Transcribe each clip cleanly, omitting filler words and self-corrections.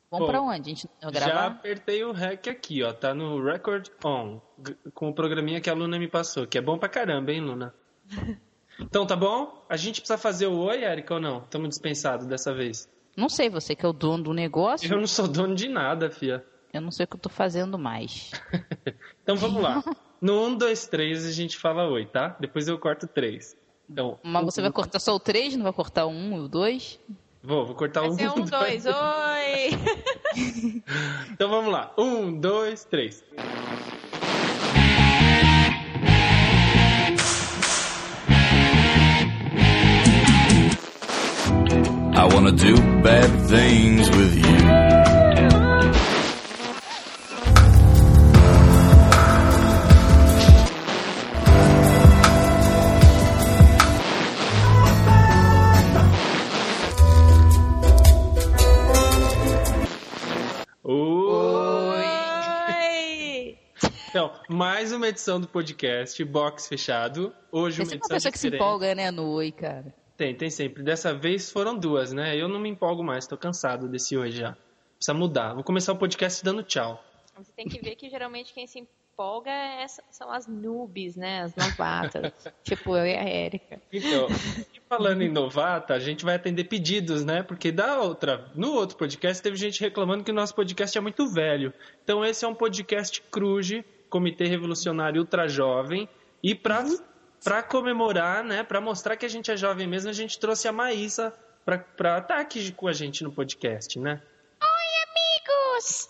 Vamos pra Bom, onde? A gente vai já gravar? apertei o REC aqui, ó. Tá no Record On, com o programinha que a Luna me passou, que é bom pra caramba, hein, Luna? Então, tá bom? A gente precisa fazer o oi, Erika, ou não? Estamos dispensados dessa vez. Não sei, você que é o dono do negócio, Eu não sou dono de nada, fia. eu não sei o que eu tô fazendo mais. Então, vamos lá. No 1, 2, 3 a gente fala oi, tá? Depois eu corto 3. Então, Mas você vai cortar só o 3, não vai cortar o 1 e o 2? vou cortar Vai o ser 1, 2, oi! Então, vamos lá. 1, 2, 3. I wanna do bad things with you. Oi! Então, mais uma edição do podcast Box Fechado. Hoje uma Você é uma edição pessoa que se diferente. empolga, né, no oi, cara. Tem sempre. Dessa vez foram 2, né? Eu não me empolgo mais, tô cansado desse hoje já. Precisa mudar. Vou começar o podcast dando tchau. Você tem que ver que geralmente quem se empolga são as noobs, né? As novatas. Tipo eu e a Erika. Então, e falando em novata, a gente vai atender pedidos, né? Porque no outro podcast teve gente reclamando que o nosso podcast é muito velho. Então esse é um podcast Cruze, Comitê Revolucionário Ultra Jovem. E pra comemorar, né? Pra mostrar que a gente é jovem mesmo, a gente trouxe a Maísa pra estar aqui com a gente no podcast, né? Amigos!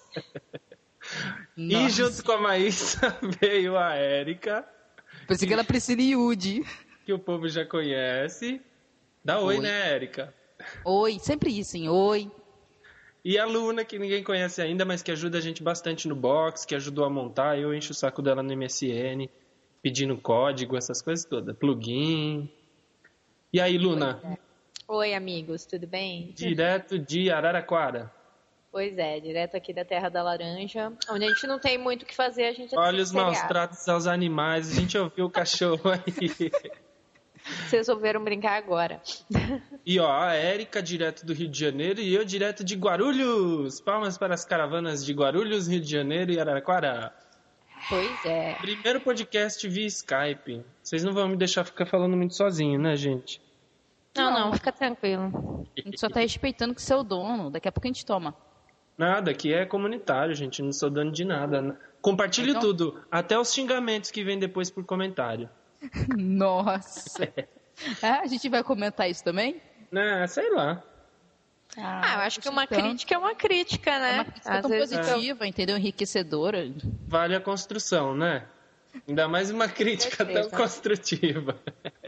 E junto com a Maísa veio a Érica, Pensei que era Priscila Yudi. que o povo já conhece. Dá oi, Oi. né, Érica? Oi, sempre isso, hein? Oi. E a Luna, que ninguém conhece ainda, mas que ajuda a gente bastante no box, que ajudou a montar. Eu encho o saco dela no MSN, pedindo código, essas coisas todas. Plugin. E aí, Luna? Oi, amigos, tudo bem? Direto de Araraquara. Pois é, direto aqui da Terra da Laranja, onde a gente não tem muito o que fazer, a gente Olha os assiste maus seriado. tratos aos animais. A gente ouviu o cachorro aí. Vocês resolveram brincar agora. E ó, a Érica direto do Rio de Janeiro e eu direto de Guarulhos. Palmas para as caravanas de Guarulhos, Rio de Janeiro e Araraquara. Pois é. Primeiro podcast via Skype. Vocês não vão me deixar ficar falando muito sozinho, né, gente? Não, fica tranquilo. A gente só tá respeitando que você é o dono. Daqui a pouco a gente toma. Nada, aqui é comunitário, gente. Não sou dono de nada. Né? Compartilhe Então- tudo. Até os xingamentos que vêm depois por comentário. Nossa. Ah, a gente vai comentar isso também? Né, sei lá. Eu acho que uma então, crítica é uma crítica, É né? uma crítica Às tão vezes positiva, entendeu? Enriquecedora. Vale a construção, né? Ainda mais uma crítica tão certeza. construtiva.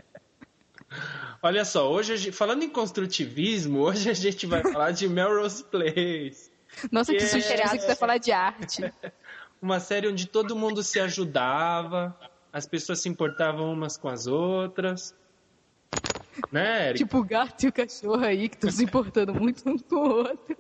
Olha só, falando em construtivismo, hoje a gente vai falar de Melrose Place. Nossa, que Yeah. susto, pensei que você ia falar de arte. Uma série onde todo mundo se ajudava, as pessoas se importavam umas com as outras. Né, Eric? Tipo o gato e o cachorro aí, que estão se importando muito um com o outro.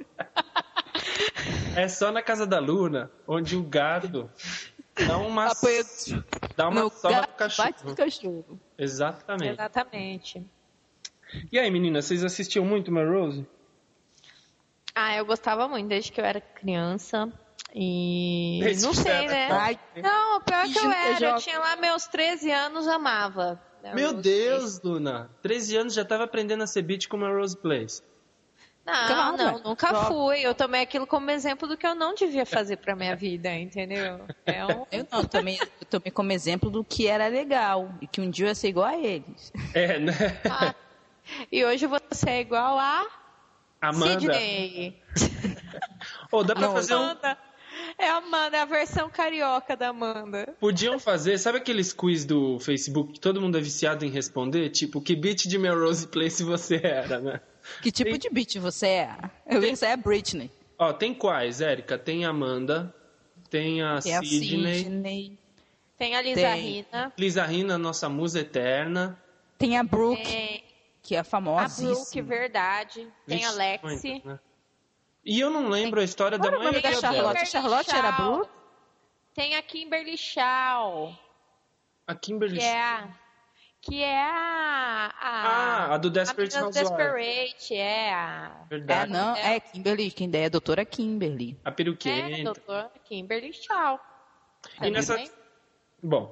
É só na casa da Luna, onde o gato dá uma Não, sova no gato cachorro. bate no cachorro. Exatamente. Exatamente. E aí, meninas, vocês assistiam muito Melrose? Eu gostava muito desde que eu era criança. E Desde não que sei, era né? Ai, Não, pior que eu Fingindo que era. Eu joga. tinha lá meus 13 anos, amava. Meu Melrose Deus, Luna. 13 anos já tava aprendendo a ser beat com Melrose Place. Não, Cara, nunca só- fui. Eu tomei aquilo como exemplo do que eu não devia fazer pra minha vida, entendeu? Eu não, eu tomei como exemplo do que era legal. E que um dia eu ia ser igual a eles. É, né? E hoje você é igual a Amanda. Sidney. Ô, dá pra Não, fazer um... Amanda. É a Amanda, é a versão carioca da Amanda. Podiam fazer, sabe aqueles quiz do Facebook que todo mundo é viciado em responder? Tipo, que beat de Melrose Place você era, né? Que tipo de beat você é? Eu ia ser a Britney. Ó, tem quais, Érica? Tem a Amanda, tem a Tem a Sidney, Sidney. Tem a Lisa Tem. Rina. Lisa Rina, nossa musa eterna. Tem a Brooke, Tem que é a famosa. Brooke, verdade. Tem a Vixe, Lexi. muitas, né? E eu não lembro a história Qual da era o nome maioria da Charlotte? delas. Charlotte era a Brooke? Tem a Kimberly Shaw, A Kimberly... que é a... Que é a do Desperate Meninas Housewives. Desperate, Verdade. Não, é Kimberly, quem é a doutora Kimberly. A peruquenta. doutor Kimberly Shaw. E nessa... Bom,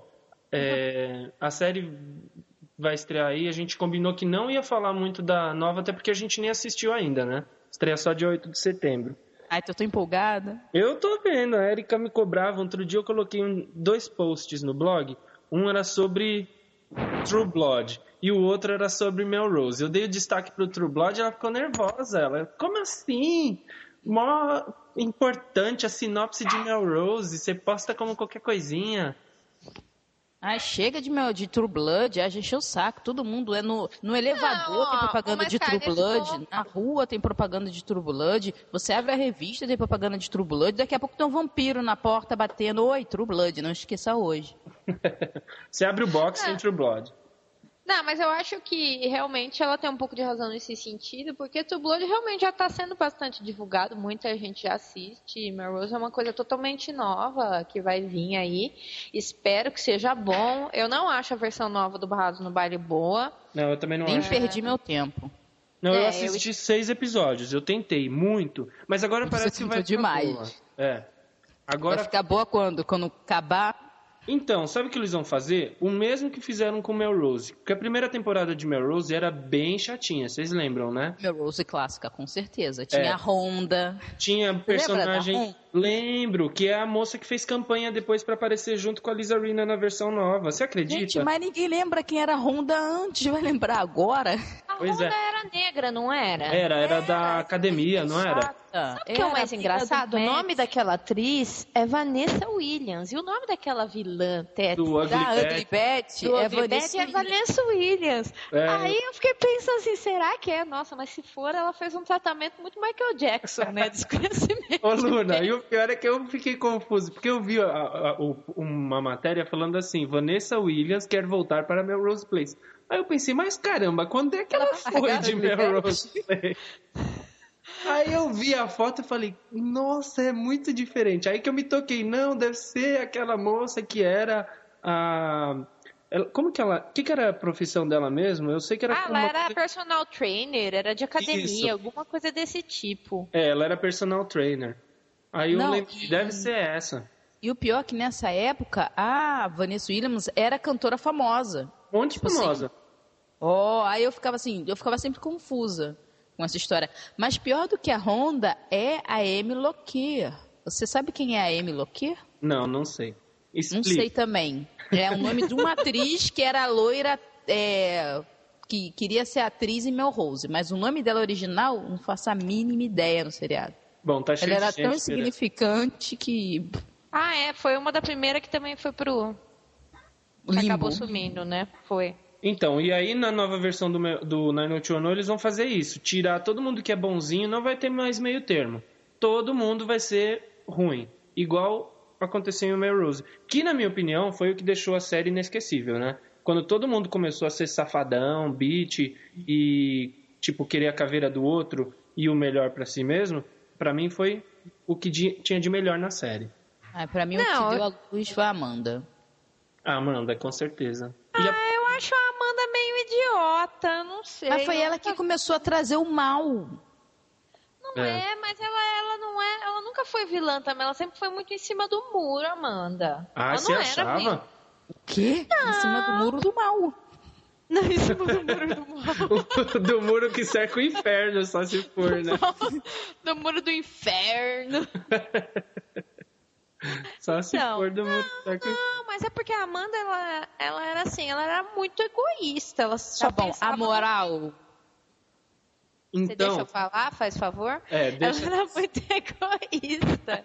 a série vai estrear aí. A gente combinou que não ia falar muito da nova, até porque a gente nem assistiu ainda, né? Estreia só dia 8 de setembro. Ai, tô empolgada. Eu tô vendo, a Erika me cobrava. Outro dia eu coloquei 2 posts no blog. Um era sobre True Blood e o outro era sobre Melrose. Eu dei o destaque pro True Blood e ela ficou nervosa. Ela, como assim? Mó importante a sinopse de Melrose. Você posta como qualquer coisinha. Ai, chega de True Blood, já encheu o saco. Todo mundo no elevador tem propaganda de True Blood, na rua tem propaganda de True Blood, você abre a revista tem propaganda de True Blood, daqui a pouco tem um vampiro na porta batendo, oi, True Blood, não esqueça hoje. Você abre o box sem True Blood. Não, mas eu acho que realmente ela tem um pouco de razão nesse sentido, porque True Blood realmente já está sendo bastante divulgado, muita gente já assiste. Melrose é uma coisa totalmente nova que vai vir aí. Espero que seja bom. Eu não acho a versão nova do Barrados no Baile boa. Não, eu também não Nem acho. perdi meu tempo. Não, eu assisti 6 episódios, eu tentei muito, mas agora parece que vai ficar demais. boa. Agora... Vai ficar boa quando? Quando acabar... Então, sabe o que eles vão fazer? O mesmo que fizeram com Melrose. Porque a primeira temporada de Melrose era bem chatinha, vocês lembram, né? Melrose clássica, com certeza. Tinha a Honda. Tinha personagem... Lembro, que é a moça que fez campanha depois pra aparecer junto com a Lisa Rinna na versão nova. Você acredita? Gente, mas ninguém lembra quem era a Honda antes. Vai lembrar agora? A Honda era negra, não era? Era da academia, não era? Sabe o que é o mais engraçado? O nome daquela atriz é Vanessa Williams. E o nome daquela vilã, Do Ugly Betty, é Vanessa Williams. Aí eu fiquei pensando assim, será que é? Nossa, mas se for, ela fez um tratamento muito Michael Jackson, né? Desconhecimento. Ô, Luna, e o pior é que eu fiquei confuso, porque eu vi uma matéria falando assim, Vanessa Williams quer voltar para Melrose Place. Aí eu pensei, mas caramba, quando é que ela foi de Melrose Place? Aí eu vi a foto e falei, nossa, é muito diferente. Aí que eu me toquei, não, deve ser aquela moça que era a... Como que ela... O que era a profissão dela mesmo? Eu sei que era... Ela era personal trainer, era de academia, Isso. alguma coisa desse tipo. Ela era personal trainer. Aí eu lembro, deve ser essa. E o pior é que nessa época, a Vanessa Williams era cantora famosa. Onde famosa? Aí eu ficava sempre confusa com essa história. Mas pior do que a Honda é a Amy Lockyer. Você sabe quem é a Amy Lockyer? Não sei. Explica. Não sei também. É o nome de uma atriz que era loira, que queria ser atriz em Melrose. Mas o nome dela original, não faço a mínima ideia no seriado. Bom, tá cheio Ela era de gente tão insignificante que... Foi uma da primeira que também foi pro... Limbo. Acabou sumindo, né? Foi. Então, e aí na nova versão do 90210 eles vão fazer isso. Tirar todo mundo que é bonzinho, não vai ter mais meio termo. Todo mundo vai ser ruim. Igual aconteceu em Melrose. Que, na minha opinião, foi o que deixou a série inesquecível, né? Quando todo mundo começou a ser safadão, bitch e, querer a caveira do outro e o melhor pra si mesmo, pra mim foi o que tinha de melhor na série. Pra mim, o que deu a luz foi a Amanda. A Amanda, com certeza. Eu acho a Amanda meio idiota, não sei. Mas foi ela que começou a trazer o mal. Mas ela nunca foi vilã também, ela sempre foi muito em cima do muro, Amanda. Ela você achava? O quê? Em cima do muro do mal. Não, em cima do muro do mal. Do muro que cerca o inferno, só se for, né? Do muro do inferno. Só se for do muro que cerca o inferno. Não, mas é porque a Amanda, ela era assim, ela era muito egoísta. Ela só pensava... A moral... Você deixa eu falar, faz favor? Deixa. Ela era muito egoísta.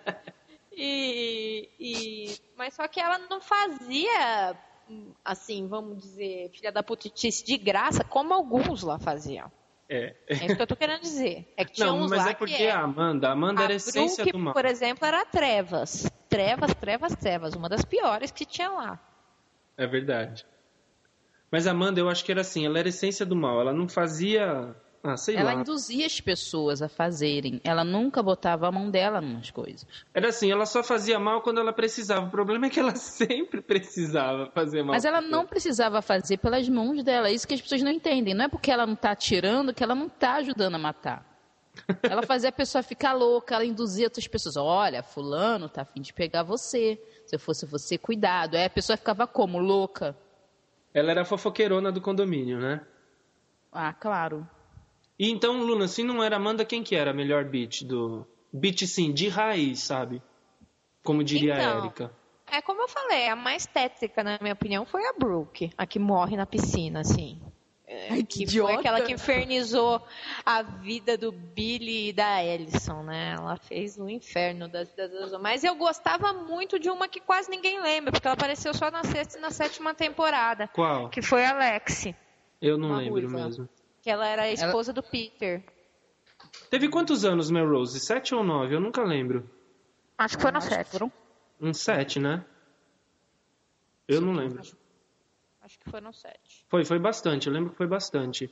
Mas só que ela não fazia, assim, vamos dizer, filha da putice de graça, como alguns lá faziam. É isso que eu tô querendo dizer. É que tinha uns mas lá é porque a Amanda era a essência do mal. por exemplo, era trevas. Trevas. Uma das piores que tinha lá. É verdade. Mas a Amanda, eu acho que era assim, ela era a essência do mal. Ela não fazia sei ela lá. induzia as pessoas a fazerem. Ela nunca botava a mão dela nas coisas. Era assim, ela só fazia mal quando ela precisava. O problema é que ela sempre precisava fazer mal. Mas ela não precisava fazer pelas mãos dela. É isso que as pessoas não entendem. Não é porque ela não está atirando que ela não está ajudando a matar. Ela fazia a pessoa ficar louca, ela induzia outras pessoas. Olha, fulano tá a fim de pegar você. Se eu fosse você, cuidado. Aí a pessoa ficava como? Louca. Ela era a fofoqueirona do condomínio, né? Ah, claro. E então, Luna, se não era Amanda, quem que era a melhor beat do... Beat, sim, de raiz, sabe? Como diria a Erika. É como eu falei, a mais tétrica, na minha opinião, foi a Brooke. A que morre na piscina, assim. Ai, que idiota. Foi aquela que infernizou a vida do Billy e da Allison, né? Ela fez o inferno das vidas das outras. Mas eu gostava muito de uma que quase ninguém lembra, porque ela apareceu só na 6ª e na 7ª temporada. Qual? Que foi a Lexi. Eu não uma lembro ruiva. mesmo. Que ela era a esposa do Peter. Teve quantos anos, Melrose? 7 ou 9? Eu nunca lembro. Acho que foi na 7. Uns 7, né? Eu não lembro. Acho que foi no 7. Foi bastante. Eu lembro que foi bastante.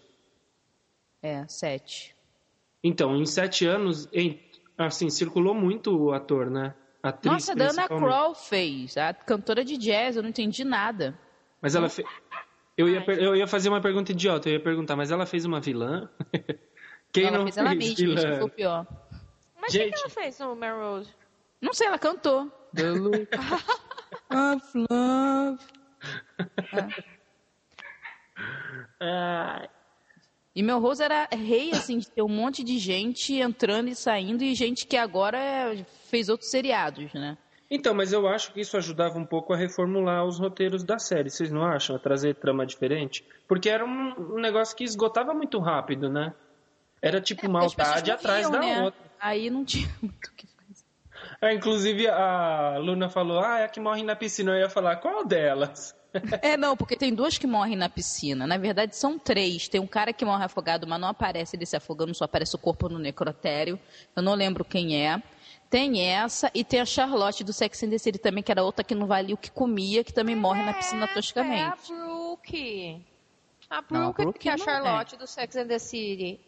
7. Então, em 7 anos, assim, circulou muito o ator, né? A atriz, nossa, a Dana Kroll fez. A cantora de jazz, eu não entendi nada. Mas ela fez... Eu ia fazer uma pergunta idiota. Eu ia perguntar, mas ela fez uma vilã? Quem ela não fez ela mesma, vilã? isso que foi o pior. Mas o que ela fez no Melrose? Não sei, ela cantou. The look of love. E Melrose era rei, assim, de ter um monte de gente entrando e saindo, e gente que agora fez outros seriados, né? Então, mas eu acho que isso ajudava um pouco a reformular os roteiros da série, vocês não acham? A trazer trama diferente? Porque era um negócio que esgotava muito rápido, né? Era tipo maldade atrás da outra. Aí não tinha muito o que fazer. Inclusive, a Luna falou, é a que morre na piscina. Eu ia falar, qual delas? Não, porque tem 2 que morrem na piscina. Na verdade, são 3. Tem um cara que morre afogado, mas não aparece ele se afogando, só aparece o corpo no necrotério. Eu não lembro quem é. Tem essa e tem a Charlotte do Sex and the City também, que era outra que não valia o que comia, que também morre na piscina toscamente. É a Brooke. A Não, a Brooke Brooke que é a não Charlotte do Sex and the City.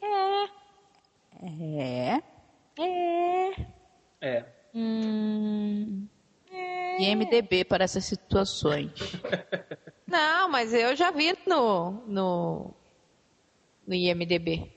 IMDb para essas situações. Não, mas eu já vi no IMDb.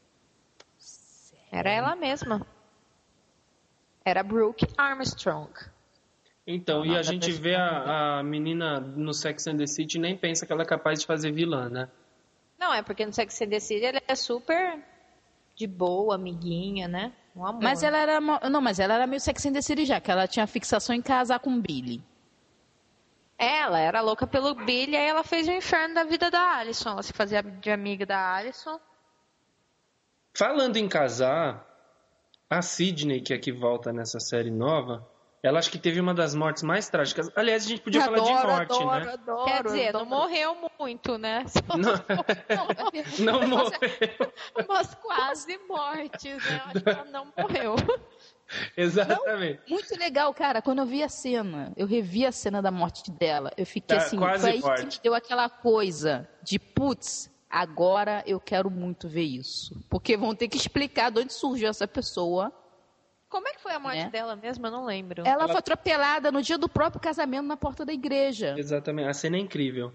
Era ela mesma. Era Brooke Armstrong. Então, e a gente vê a menina no Sex and the City e nem pensa que ela é capaz de fazer vilã, né? Não, é porque no Sex and the City ela é super de boa, amiguinha, né? Um amor. Mas ela era... Não, mas ela era meio Sex and the City já, que ela tinha fixação em casar com o Billy. Ela era louca pelo Billy, aí ela fez o inferno da vida da Allison. Ela se fazia de amiga da Allison. Falando em casar, a Sidney, que é que volta nessa série nova, ela acho que teve uma das mortes mais trágicas. Aliás, a gente podia falar de morte, né? Quer dizer, não morreu muito, né? Não morreu. Umas quase mortes, né? Acho que ela não morreu. Exatamente. Não, muito legal, cara. Quando eu vi a cena, eu revi a cena da morte dela, eu fiquei assim, quase foi aí forte. que me deu aquela coisa de, putz, agora eu quero muito ver isso. Porque vão ter que explicar de onde surgiu essa pessoa. Como é que foi a morte dela mesmo? Eu não lembro. Ela foi atropelada no dia do próprio casamento na porta da igreja. Exatamente. A cena é incrível.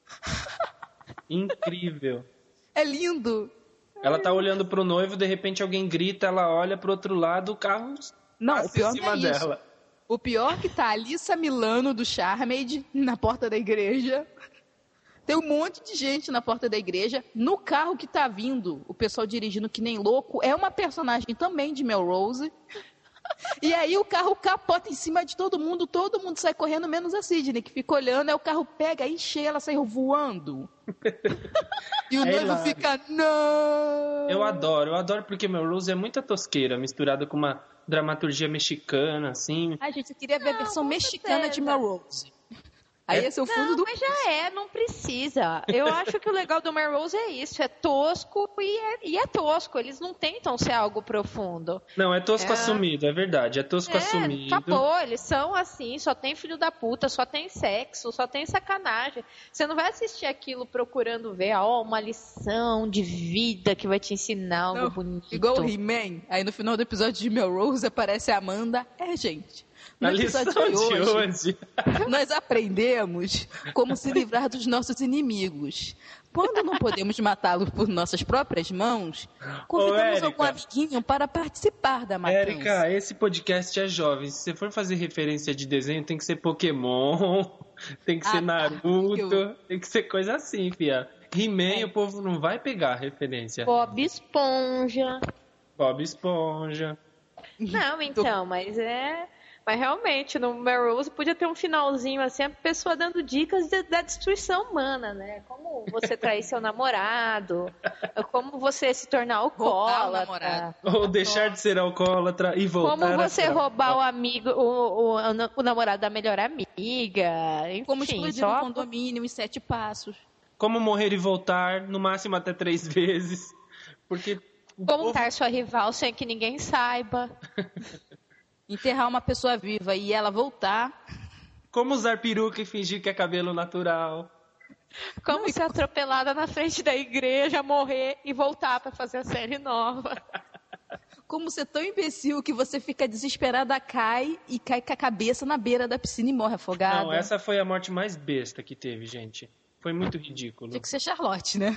Incrível. É lindo. Ela tá olhando pro noivo, de repente alguém grita, ela olha pro outro lado, o carro não, o pior em cima é isso. dela. O pior que tá a Alissa Milano do Charmed na porta da igreja. Tem um monte de gente na porta da igreja. No carro que tá vindo, o pessoal dirigindo que nem louco, é uma personagem também de Melrose. E aí o carro capota em cima de todo mundo sai correndo, menos a Sidney, que fica olhando, aí o carro pega, aí cheia, ela saiu voando. E o noivo fica, não! Eu adoro porque Melrose é muita tosqueira, misturada com uma dramaturgia mexicana, assim. Ai, gente, eu queria ver a versão mexicana de Melrose. Aí esse é o fundo do... Mas já não precisa. Eu acho que o legal do Melrose é isso, é tosco e é tosco. Eles não tentam ser algo profundo. Não, é tosco assumido, é verdade, é tosco assumido. Acabou, eles são assim, só tem filho da puta, só tem sexo, só tem sacanagem. Você não vai assistir aquilo procurando ver, uma lição de vida que vai te ensinar algo bonito. Igual o He-Man, aí no final do episódio de Melrose aparece a Amanda, gente... No episódio de hoje, nós aprendemos como se livrar dos nossos inimigos. Quando não podemos matá-los por nossas próprias mãos, convidamos algum amiguinho para participar da matança. Érica, esse podcast é jovem. Se você for fazer referência de desenho, tem que ser Pokémon, tem que ser Naruto, tem que ser coisa assim, fia. He-Man, o povo não vai pegar a referência. Bob Esponja. Não, então, mas Mas realmente, no Melrose podia ter um finalzinho assim, a pessoa dando dicas da destruição humana, né? Como você trair seu namorado, como você se tornar alcoólatra. Ou deixar de ser alcoólatra e voltar como você roubar o amigo, o namorado da melhor amiga. Enfim, como explodir um condomínio em 7 passos. Como morrer e voltar, no máximo até 3 vezes. Porque como matar sua rival sem que ninguém saiba. Enterrar uma pessoa viva e ela voltar. Como usar peruca e fingir que é cabelo natural. Como ser atropelada na frente da igreja, morrer e voltar para fazer a série nova. Como ser tão imbecil que você fica desesperada, cai com a cabeça na beira da piscina e morre afogada. Não, essa foi a morte mais besta que teve, gente. Foi muito ridículo. Tinha que ser Charlotte, né?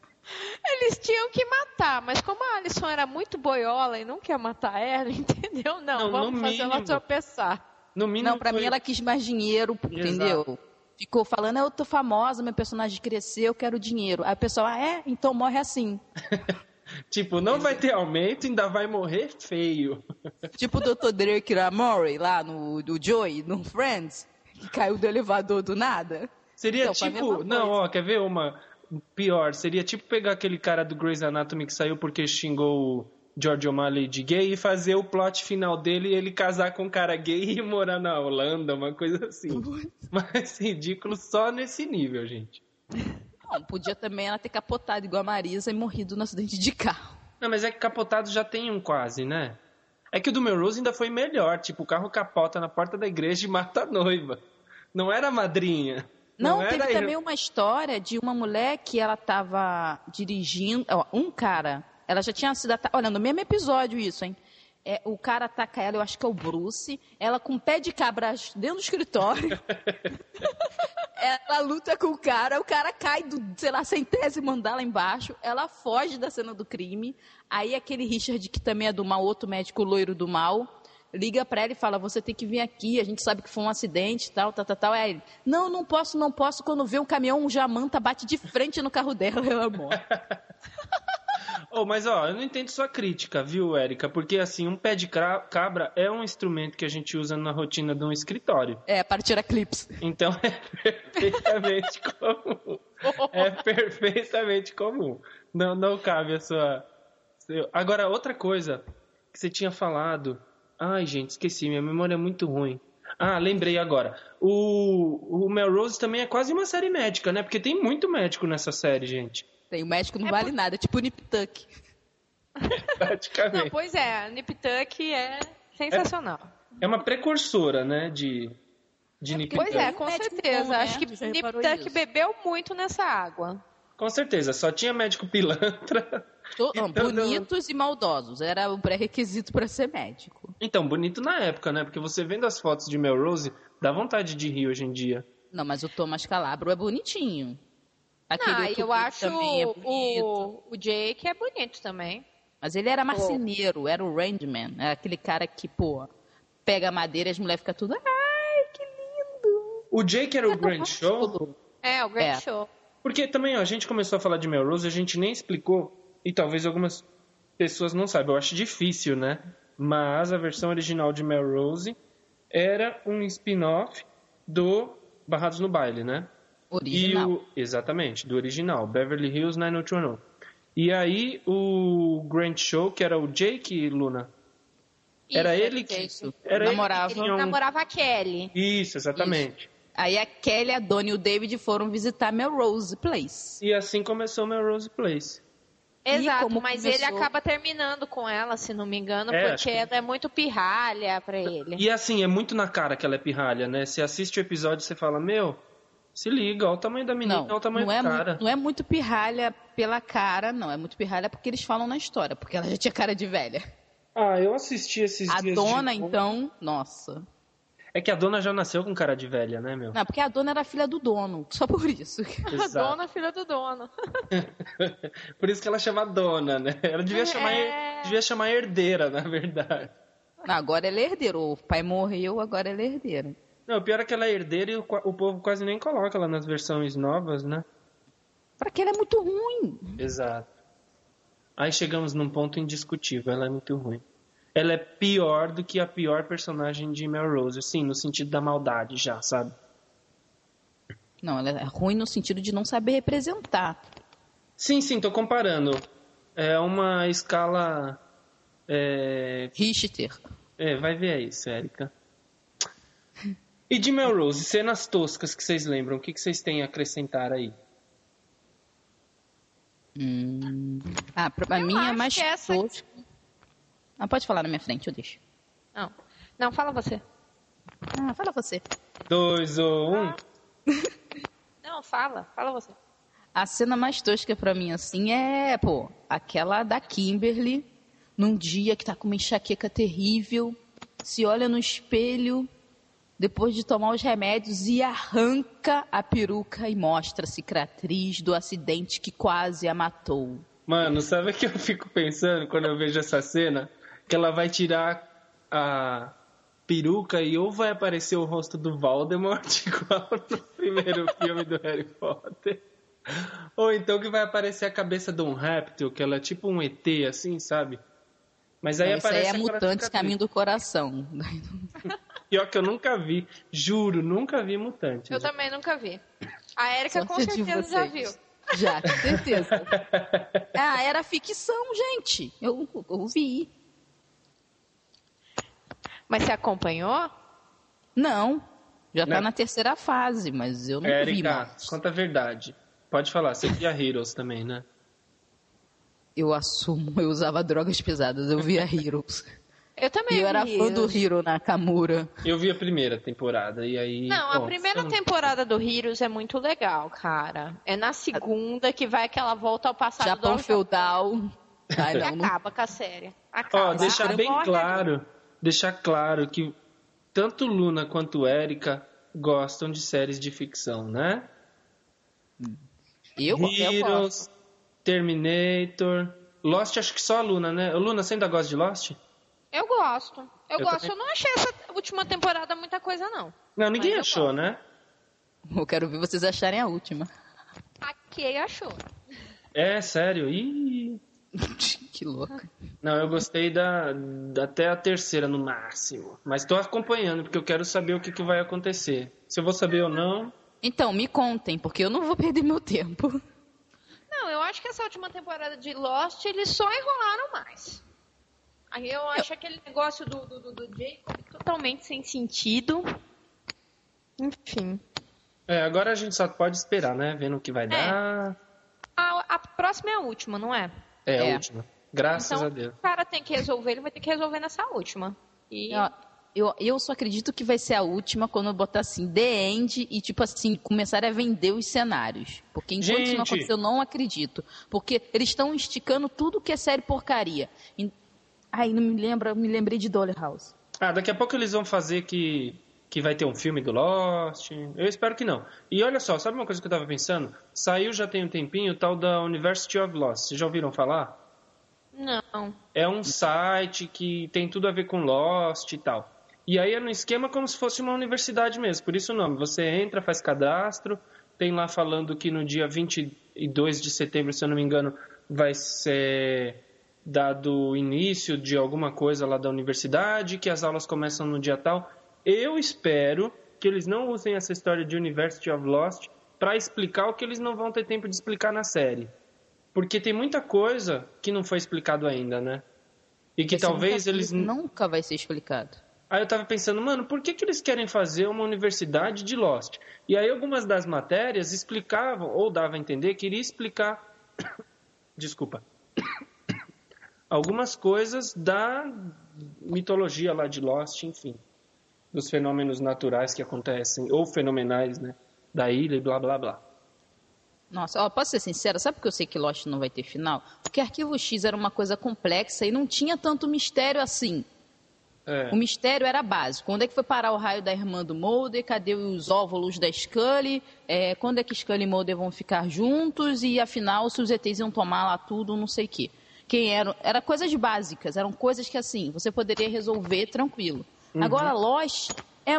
Eles tinham que matar, mas como a Alison era muito boiola e não quer matar ela, entendeu? Não, vamos fazer ela tropeçar. No mínimo não, pra mim ela quis mais dinheiro, entendeu? Exato. Ficou falando, eu tô famosa, meu personagem cresceu, eu quero dinheiro. Aí o pessoal, então morre assim. Tipo, não vai ter aumento, ainda vai morrer feio. Tipo o Dr. Drake Ramory lá do Joey, no Friends, que caiu do elevador do nada. Seria tipo, quer ver uma... Pior, seria tipo pegar aquele cara do Grey's Anatomy que saiu porque xingou o George O'Malley de gay e fazer o plot final dele e ele casar com um cara gay e morar na Holanda, uma coisa assim. Mas ridículo só nesse nível, gente. Não, podia também ela ter capotado igual a Marisa e morrido no acidente de carro. Não, mas é que capotado já tem um quase, né? É que o do Melrose ainda foi melhor, tipo, o carro capota na porta da igreja e mata a noiva. Não era a madrinha. Não, teve também uma história de uma mulher que ela estava dirigindo... um cara, ela já tinha sido... Olha, no mesmo episódio isso, hein? O cara ataca ela, eu acho que é o Bruce. Ela com um pé de cabra dentro do escritório. Ela luta com o cara cai do, 100º andar lá embaixo. Ela foge da cena do crime. Aí aquele Richard, que também é do mal, outro médico loiro do mal... liga pra ela e fala, você tem que vir aqui, a gente sabe que foi um acidente, tal. Aí ele, não posso, quando vê um caminhão, um Jamanta bate de frente no carro dela, ela morre. Mas eu não entendo sua crítica, viu, Érica? Porque assim, um pé de cabra é um instrumento que a gente usa na rotina de um escritório. Para tirar clips. Então é perfeitamente comum. É perfeitamente comum. Não cabe a sua... Agora, outra coisa que você tinha falado... Ai, gente, esqueci, minha memória é muito ruim. Lembrei agora. O Melrose também é quase uma série médica, né? Porque tem muito médico nessa série, gente. Tem, o médico não vale nada, tipo o Nip Tuck. Praticamente. Não, pois é, Nip Tuck é sensacional. É uma precursora, né, de Nip Tuck. Pois é, com certeza. Bom, né? Acho que Nip Tuck bebeu muito nessa água. Com certeza, só tinha médico pilantra. Bonitos e maldosos, era o pré-requisito para ser médico. Então, bonito na época, né? Porque você vendo as fotos de Melrose, dá vontade de rir hoje em dia. Não, mas o Thomas Calabro é bonitinho. Eu acho o Jake é bonito também. Mas ele era marceneiro, era o Randman. Era aquele cara que, pega a madeira e as mulheres ficam tudo... Ai, que lindo! O Jake era o Grand Show? O Grand Show. Porque também, a gente começou a falar de Melrose, a gente nem explicou, e talvez algumas pessoas não saibam, eu acho difícil, né? Mas a versão original de Melrose era um spin-off do Barrados no Baile, né? Original. Exatamente, do original, Beverly Hills 90210. E aí o Grand Show, que era o Jake, Luna, era ele que... Era namorava. Ele namorava a Kelly. Isso, exatamente. Isso. Aí a Kelly, a Donna e o David foram visitar Melrose Place. E assim começou Melrose Place. Exato, mas ele acaba terminando com ela, se não me engano, porque ela é muito pirralha pra ele. E assim, é muito na cara que ela é pirralha, né? Você assiste o episódio e você fala, se liga, olha o tamanho da menina, olha o tamanho do cara. Não é muito pirralha pela cara, não. É muito pirralha porque eles falam na história, porque ela já tinha cara de velha. Eu assisti esses dias. A Donna, então, nossa... É que a Dona já nasceu com cara de velha, né, meu? Não, porque a Dona era filha do dono, só por isso. Exato. A Dona é filha do dono. Por isso que ela chama Dona, né? Ela devia chamar herdeira, na verdade. Não, agora ela é herdeira. O pai morreu, agora ela é herdeira. Não, o pior é que ela é herdeira e o povo quase nem coloca ela nas versões novas, né? Porque ela é muito ruim. Exato. Aí chegamos num ponto indiscutível, ela é muito ruim. Ela é pior do que a pior personagem de Melrose, sim, no sentido da maldade já, sabe? Não, ela é ruim no sentido de não saber representar. Sim, tô comparando. É uma escala... Richter. Vai ver aí, Érica. E de Melrose, cenas toscas que vocês lembram, o que vocês têm a acrescentar aí? Pra mim é mais tosca. Pode falar na minha frente, eu deixo. Não, fala você. Fala você. 2 ou 1? Não, fala você. A cena mais tosca pra mim, assim, é, aquela da Kimberly, num dia que tá com uma enxaqueca terrível, se olha no espelho, depois de tomar os remédios, e arranca a peruca e mostra a cicatriz do acidente que quase a matou. Mano, sabe o que eu fico pensando quando eu vejo essa cena? Que ela vai tirar a peruca e ou vai aparecer o rosto do Voldemort, igual no primeiro filme do Harry Potter, ou então que vai aparecer a cabeça de um réptil, que ela é tipo um ET, assim, sabe? Mas aí isso aparece aí é Mutantes Caminho do Coração. Pior que eu nunca vi, juro, nunca vi Mutantes. Eu também nunca vi. A Érica com certeza já viu. Já, com certeza. Era ficção, gente. Eu vi. Mas você acompanhou? Não. Já tá na terceira fase, mas eu não vi mais. Érica, conta a verdade. Pode falar, você via Heroes também, né? Eu assumo, eu usava drogas pesadas, eu via Heroes. Eu também. E eu era fã do Hiro Nakamura. Eu vi a primeira temporada e aí... Não, a primeira temporada do Heroes é muito legal, cara. É na segunda que vai aquela volta ao passado Japão do feudal. Acaba com a série. Acaba. Deixar bem claro que tanto Luna quanto Érica gostam de séries de ficção, né? Eu Heroes, Terminator, Lost, acho que só a Luna, né? Luna, você ainda gosta de Lost? Eu gosto. Eu gosto. Também. Eu não achei essa última temporada muita coisa, não. Não, ninguém achou, né? Eu quero ver vocês acharem a última. A Kay achou. É, sério? Ih... Que louca. Não, eu gostei até a terceira no máximo. Mas tô acompanhando, porque eu quero saber o que vai acontecer. Se eu vou saber ou não... Então, me contem, porque eu não vou perder meu tempo. Não, eu acho que essa última temporada de Lost, eles só enrolaram mais. Aí eu acho aquele negócio do Jacob totalmente sem sentido. Enfim. Agora a gente só pode esperar, né? Vendo o que vai dar. A próxima é a última, não é? É a última. Graças a Deus. O cara tem que resolver, ele vai ter que resolver nessa última. E... Eu só acredito que vai ser a última quando eu botar assim, The End, e tipo assim, começar a vender os cenários. Porque enquanto isso não acontecer, eu não acredito. Porque eles estão esticando tudo que é série porcaria. Ai, não me lembra, me lembrei de Dollhouse. Daqui a pouco eles vão fazer que vai ter um filme do Lost. Eu espero que não. E olha só, sabe uma coisa que eu tava pensando? Saiu já tem um tempinho o tal da University of Lost. Vocês já ouviram falar? Não. É um site que tem tudo a ver com Lost e tal. E aí é no esquema como se fosse uma universidade mesmo. Por isso o nome. Você entra, faz cadastro. Tem lá falando que no dia 22 de setembro, se eu não me engano, vai ser dado início de alguma coisa lá da universidade, que as aulas começam no dia tal. Eu espero que eles não usem essa história de University of Lost para explicar o que eles não vão ter tempo de explicar na série. Porque tem muita coisa que não foi explicado ainda, né? E que talvez eles... Nunca vai ser explicado. Aí eu tava pensando, mano, por que eles querem fazer uma universidade de Lost? E aí algumas das matérias explicavam, ou dava a entender, que iria explicar, desculpa, algumas coisas da mitologia lá de Lost, enfim, dos fenômenos naturais que acontecem, ou fenomenais, né, da ilha e blá, blá, blá. Nossa, ó, posso ser sincera, sabe por que eu sei que Lost não vai ter final? Porque Arquivo X era uma coisa complexa e não tinha tanto mistério assim. É. O mistério era básico. Onde é que foi parar o raio da irmã do Mulder? Cadê os óvulos da Scully? Quando é que Scully e Mulder vão ficar juntos? E, afinal, se os ETs iam tomar lá tudo, não sei o quê. Quem eram? Eram coisas básicas. Eram coisas que, assim, você poderia resolver tranquilo. Uhum. Agora, Lost é... O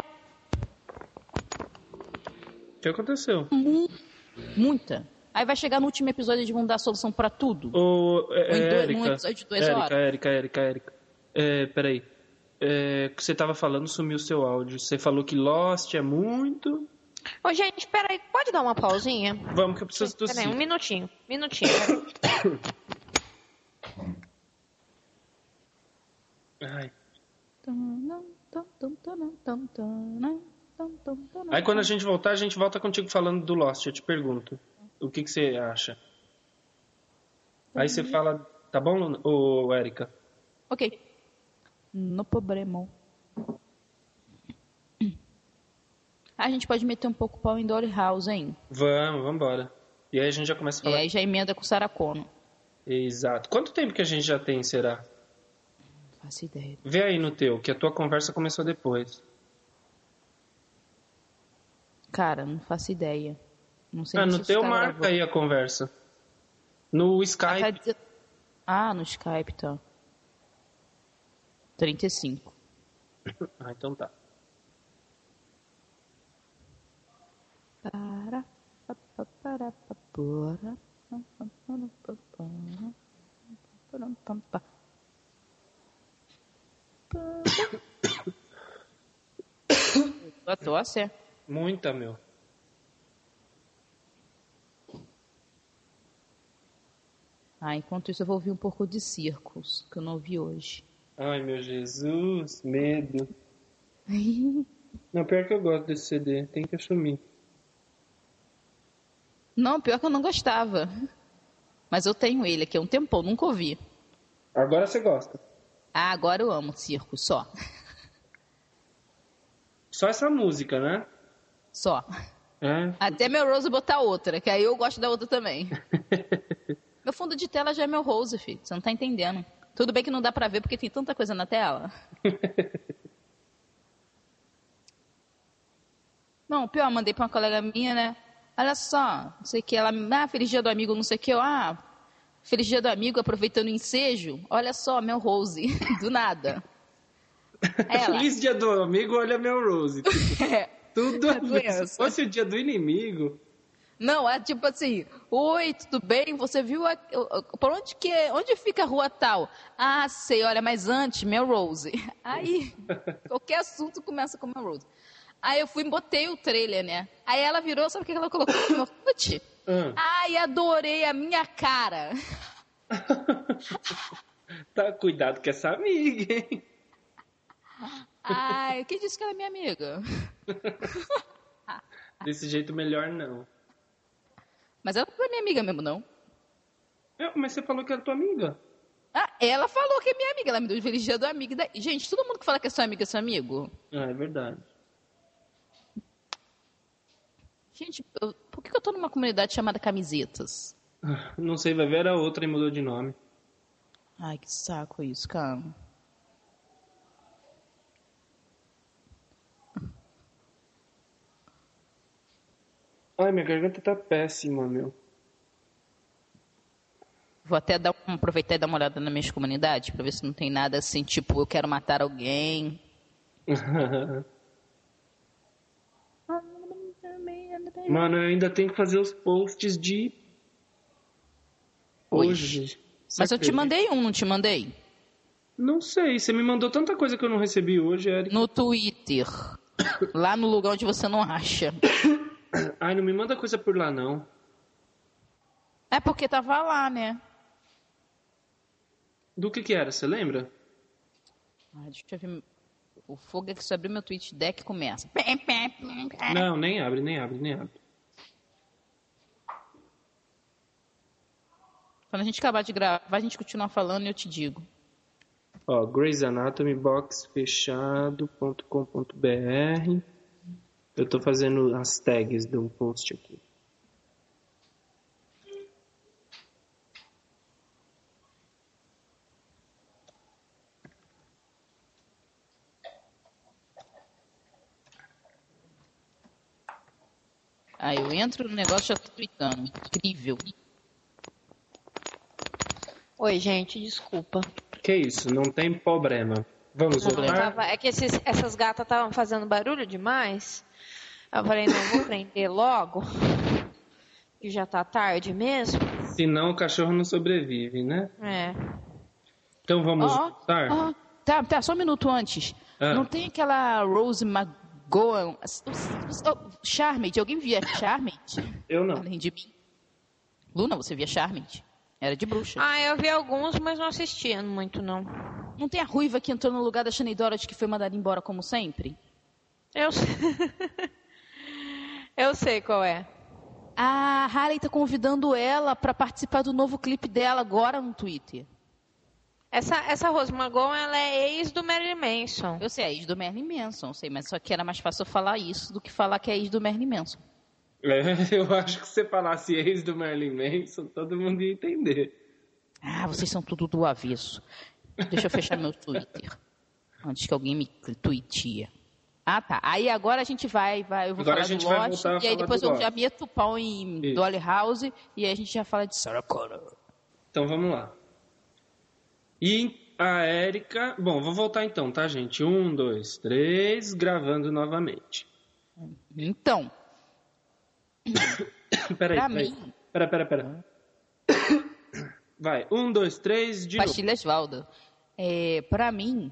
que aconteceu? Muita. Aí vai chegar no último episódio e vão dar solução pra tudo. Num episódio de 2 horas. Érica. Peraí. Que você tava falando, sumiu o seu áudio. Você falou que Lost é muito... Ô, gente, peraí, pode dar uma pausinha? Vamos, que eu preciso tossir. Peraí, um minutinho. Ai. Aí quando a gente voltar, a gente volta contigo falando do Lost. Eu te pergunto, o que você acha? Aí você fala, tá bom, ô Érica? Ok. No problema. A gente pode meter um pouco o pau em Dory House, hein? Vamos embora. E aí a gente já começa a falar... E aí já emenda com o Sarah Connor. Exato. Quanto tempo que a gente já tem, será? Não faço ideia. Vê aí no teu, que a tua conversa começou depois. Cara, não faço ideia. Não sei No se teu tá marca gravando. aí a conversa. No Skype. No Skype, tá. 35. Então tá. Tua tosse? Muita, meu. Enquanto isso eu vou ouvir um pouco de Circos, que eu não ouvi hoje. Ai, meu Jesus, medo. Não, pior que eu gosto desse CD, tem que assumir. Não, pior que eu não gostava. Mas eu tenho ele aqui há um tempão, nunca ouvi. Agora você gosta. Agora eu amo Circos, só. Só essa música, né? Só. É. Até Melrose botar outra, que aí eu gosto da outra também. Meu fundo de tela já é Melrose, filho. Você não tá entendendo. Tudo bem que não dá pra ver porque tem tanta coisa na tela. Não, pior, mandei pra uma colega minha, né? Olha só, não sei o que, ela... feliz dia do amigo, não sei o que. Feliz dia do amigo, aproveitando o ensejo. Olha só, Melrose. Do nada. Feliz dia do amigo, olha Melrose. Tudo a ver. Se fosse o dia do inimigo... Não, é tipo assim, oi, tudo bem? Você viu por onde fica a rua tal? Sei, olha, mas antes, Melrose. Aí, qualquer assunto começa com Melrose. Aí eu fui e botei o trailer, né? Aí ela virou, sabe o que ela colocou no meu fute? Adorei a minha cara. Tá, cuidado com essa amiga, hein? Quem disse que ela é minha amiga? Desse jeito melhor não. Mas ela não é minha amiga mesmo, não. Mas você falou que era tua amiga. Ela falou que é minha amiga. Ela me deu o feliz dia do amigo. Gente, todo mundo que fala que é sua amiga é seu amigo. É verdade. Gente, por que eu tô numa comunidade chamada Camisetas? Não sei, vai ver, era outra e mudou de nome. Ai, que saco isso, cara. Ai, minha garganta tá péssima, meu. Vou até aproveitar e dar uma olhada nas minhas comunidades pra ver se não tem nada assim, tipo, eu quero matar alguém. Mano, eu ainda tenho que fazer os posts de hoje. Mas eu te mandei não te mandei? Não sei, você me mandou tanta coisa que eu não recebi hoje, Eric. No Twitter. Lá no lugar onde você não acha. Ai, não me manda coisa por lá, não. É porque tava lá, né? Do que era, você lembra? Deixa eu ver. O fogo é que se eu abrir meu Twitch Deck começa. Não, nem abre. Quando a gente acabar de gravar, a gente continua falando e eu te digo. Ó, Grey's Anatomy boxfechado.com.br. Eu tô fazendo as tags de um post aqui. Aí eu entro no negócio e já tô tweetando. Incrível. Oi, gente, desculpa. Que isso, não tem problema. Vamos voltar? É que essas gatas estavam fazendo barulho demais. Eu falei, não, vou prender logo. Que já tá tarde mesmo. Senão o cachorro não sobrevive, né? É. Então vamos voltar? Tá, só um minuto antes. Não tem aquela Rose McGowan... Charmed, alguém via Charmed? Eu não. Além de mim. Luna, você via Charmed? Era de bruxa. Eu vi alguns, mas não assistia muito, não. Não tem a ruiva que entrou no lugar da Shani Dorothy que foi mandada embora como sempre? Eu sei. Eu sei qual é. A Hailey tá convidando ela pra participar do novo clipe dela agora no Twitter. Essa Rose McGowan, ela é ex do Marilyn Manson. Eu sei, é ex do Marilyn Manson, sei, mas só que era mais fácil eu falar isso do que falar que é ex do Marilyn Manson. Eu acho que se você falasse ex do Marilyn Manson, todo mundo ia entender. Vocês são tudo do avesso. Deixa eu fechar meu Twitter. Antes que alguém me tweetie. Tá. Aí agora a gente vai eu vou agora falar do Lost, e aí depois eu Lost. já meto o pau em Dolly House, e aí a gente já fala de Sarah Connor. Então vamos lá. E a Érica... Bom, vou voltar então, tá, gente? 1, 2, 3, gravando novamente. Então... Peraí. Mim... Pera. Vai, 1, 2, 3, de Pastilhas Valda. Pra mim,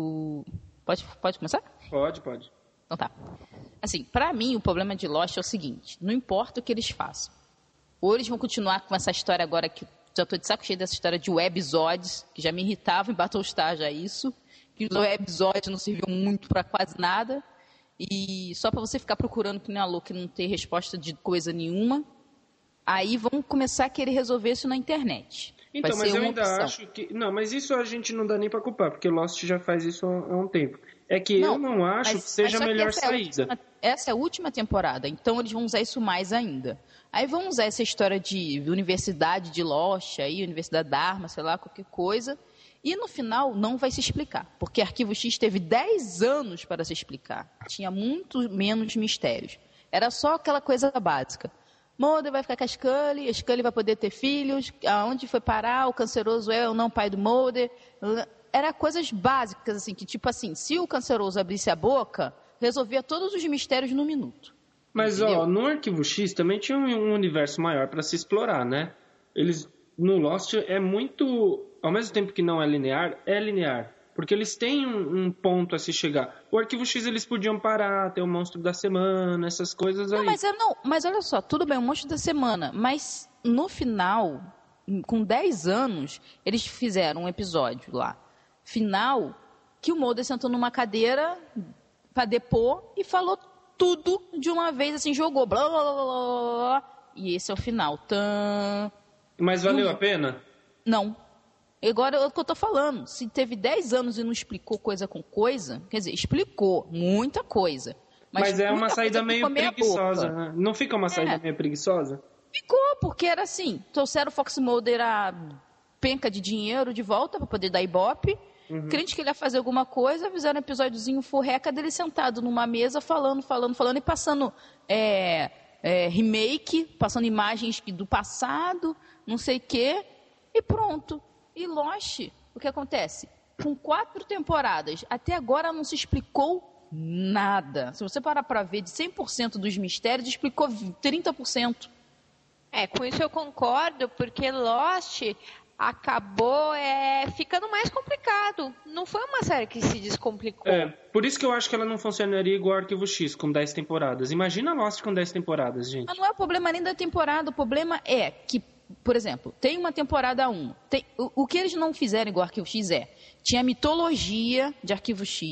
Pode começar? Pode. Então tá. Assim, pra mim, o problema de Lost é o seguinte. Não importa o que eles façam. Ou eles vão continuar com essa história agora que... Já tô de saco cheio dessa história de webisódios, que já me irritava em Battlestar já isso. Que os webisódios não serviam muito pra quase nada. E só pra você ficar procurando que nem a louca e não ter resposta de coisa nenhuma. Aí vão começar a querer resolver isso na internet. Então, mas eu ainda acho que... Não, mas isso a gente não dá nem pra culpar, porque Lost já faz isso há um tempo. É que eu não acho que seja a melhor saída. Essa é a última temporada, então eles vão usar isso mais ainda. Aí vão usar essa história de Universidade de Lost, aí, Universidade da Arma, sei lá, qualquer coisa. E no final não vai se explicar, porque Arquivo X teve 10 anos para se explicar. Tinha muito menos mistérios. Era só aquela coisa básica. Mulder vai ficar com a Scully vai poder ter filhos, aonde foi parar, o canceroso é ou não pai do Mulder. Era coisas básicas, assim, que tipo assim, se o canceroso abrisse a boca, resolvia todos os mistérios num minuto. Mas, no Arquivo X também tinha um universo maior para se explorar, né? No Lost é muito... Ao mesmo tempo que não é linear. Porque eles têm um ponto a se chegar. O Arquivo X eles podiam parar, ter o Monstro da Semana, essas coisas aí. Mas olha só, tudo bem, o Monstro da Semana. Mas no final, com 10 anos, eles fizeram um episódio lá. Final, que o Mulder sentou numa cadeira para depor e falou tudo de uma vez, assim, jogou. Blá, blá, blá, blá, blá, e esse é o final. Mas valeu a pena? Não. Agora é o que eu tô falando. Se teve 10 anos e não explicou coisa com coisa, quer dizer, explicou muita coisa. Mas é uma saída meio preguiçosa, né? Não fica uma saída meio preguiçosa? Ficou, porque era assim. Trouxeram o Fox Mulder a penca de dinheiro de volta para poder dar ibope. Crente que ele ia fazer alguma coisa, fizeram um episódiozinho furreca dele sentado numa mesa falando e passando remake, passando imagens do passado, não sei o quê, e pronto. E Lost, o que acontece? Com 4 temporadas, até agora não se explicou nada. Se você parar para ver, de 100% dos mistérios, explicou 30%. Com isso eu concordo, porque Lost acabou ficando mais complicado. Não foi uma série que se descomplicou. Por isso que eu acho que ela não funcionaria igual Arquivo X, com 10 temporadas. Imagina Lost com 10 temporadas, gente. Mas não é o problema nem da temporada, o problema é que, por exemplo, tem uma temporada 1. O que eles não fizeram igual Arquivo X tinha mitologia de Arquivo X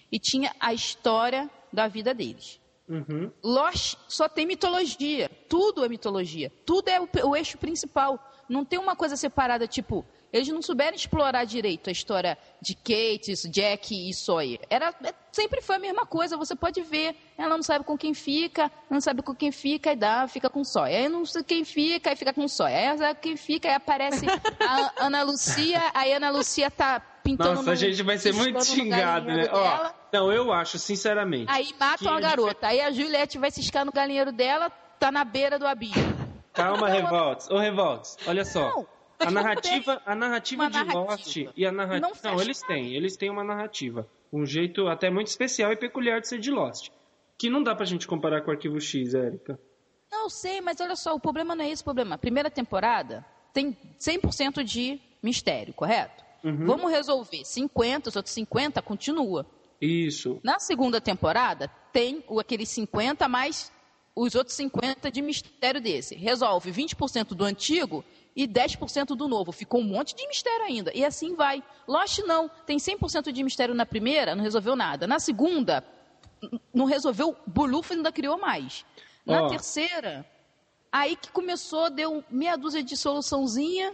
e tinha a história da vida deles. Uhum. Lost só tem mitologia, tudo é mitologia, tudo é o eixo principal. Não tem uma coisa separada, tipo, eles não souberam explorar direito a história de Kate, Jack e Sawyer. Sempre foi a mesma coisa, você pode ver. Ela não sabe com quem fica, não sabe com quem fica e fica com Sawyer. Aí não sei quem fica e fica com Sawyer. Aí sabe quem fica e aparece a Ana Lucia, aí a Ana Lucia tá pintando. Nossa, a gente vai ser muito xingado, né? Ó, não, eu acho, sinceramente. Aí matam a garota. Aí a Juliette vai ciscar no galinheiro dela, tá na beira do abismo. Calma, Revolts. Ô, Revolts, olha só. Não, A narrativa uma de Lost e a narrativa... Não, eles têm uma narrativa. Um jeito até muito especial e peculiar de ser de Lost. Que não dá pra gente comparar com o Arquivo X, Érica. Não, eu sei, mas olha só, o problema não é esse o problema. A primeira temporada tem 100% de mistério, correto? Uhum. Vamos resolver 50, os outros 50 continua. Isso. Na segunda temporada, tem aqueles 50 mais os outros 50 de mistério desse. Resolve 20% do antigo e 10% do novo. Ficou um monte de mistério ainda. E assim vai. Lost não. Tem 100% de mistério na primeira, não resolveu nada. Na segunda, não resolveu, Buluf ainda criou mais. Na terceira, aí que começou, deu meia dúzia de soluçãozinha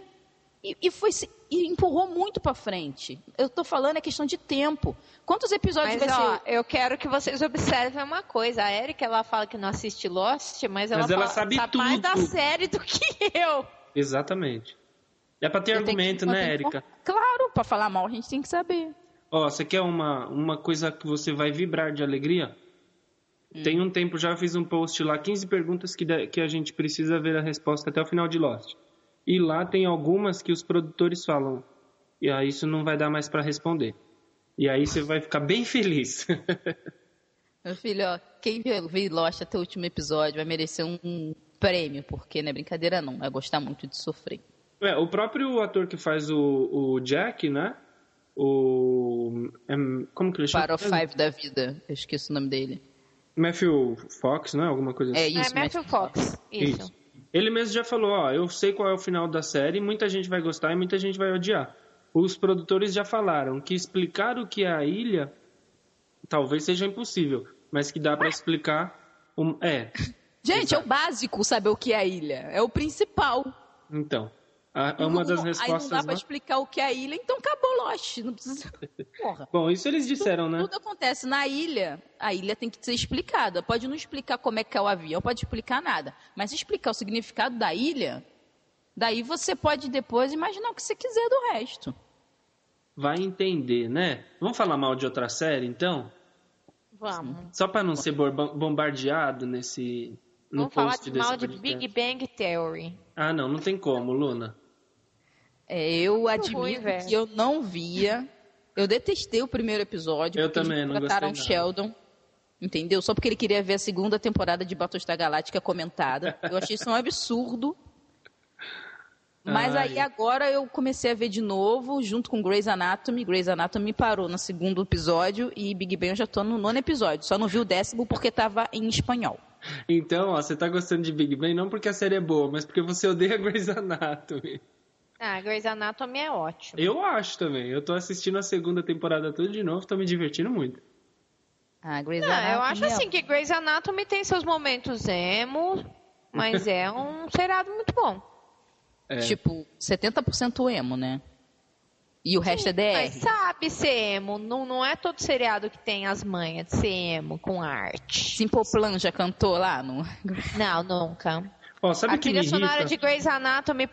e empurrou muito pra frente. Eu tô falando, é questão de tempo. Quantos episódios vai ser? Eu quero que vocês observem uma coisa. A Erika, ela fala que não assiste Lost, mas ela sabe tudo. Mais da série do que eu. Exatamente. É pra ter argumento, né, Érica? Claro, pra falar mal a gente tem que saber. Você quer uma coisa que você vai vibrar de alegria? Tem um tempo já eu fiz um post lá, 15 perguntas que a gente precisa ver a resposta até o final de Lost. E lá tem algumas que os produtores falam, e aí isso não vai dar mais pra responder. E aí você vai ficar bem feliz. Meu filho, quem viu Lost até o último episódio vai merecer um prêmio, porque não é brincadeira não, vai gostar muito de sofrer. O próprio ator que faz o Jack, né? Como que ele chama? Para o Five da vida, eu esqueço o nome dele. Matthew Fox, né? Alguma coisa assim. Isso, Matthew Fox. Isso. Ele mesmo já falou, eu sei qual é o final da série, muita gente vai gostar e muita gente vai odiar. Os produtores já falaram que explicar o que é a ilha talvez seja impossível, mas que dá pra explicar... Gente, é o básico saber o que é a ilha, é o principal. Então, uma das respostas... Aí não dá pra explicar o que é a ilha, então acabou Lost, não precisa... Porra. Bom, isso eles disseram, né? Tudo acontece na ilha, a ilha tem que ser explicada. Pode não explicar como é que é o avião, pode explicar nada. Mas explicar o significado da ilha, daí você pode depois imaginar o que você quiser do resto. Vai entender, né? Vamos falar mal de outra série, então? Vamos. Só pra não ser bombardeado Vamos falar de mal de Big Bang Theory. Ah, não tem como, Luna. Eu admito que eu não via. Eu detestei o primeiro episódio. Eu também, não gostei nada. Sheldon, entendeu? Só porque ele queria ver a segunda temporada de Battlestar Galáctica comentada. Eu achei isso um absurdo. Mas aí agora eu comecei a ver de novo, junto com Grey's Anatomy. Grey's Anatomy parou no segundo episódio e Big Bang eu já tô no 9º episódio. Só não vi o 10º porque tava em espanhol. Então, você tá gostando de Big Bang não porque a série é boa, mas porque você odeia Grey's Anatomy. Grey's Anatomy é ótimo. Eu acho também. Eu tô assistindo a segunda temporada toda de novo, tô me divertindo muito. Grey's Anatomy eu acho assim que Grey's Anatomy tem seus momentos emo, mas é um seriado muito bom. Tipo, 70% emo, né? E o resto é DR. Mas sabe ser emo, não é todo seriado que tem as manhas de ser emo com arte. Simple Plan já cantou lá? Não, nunca. Sabe a trilha sonora de Grey's Anatomy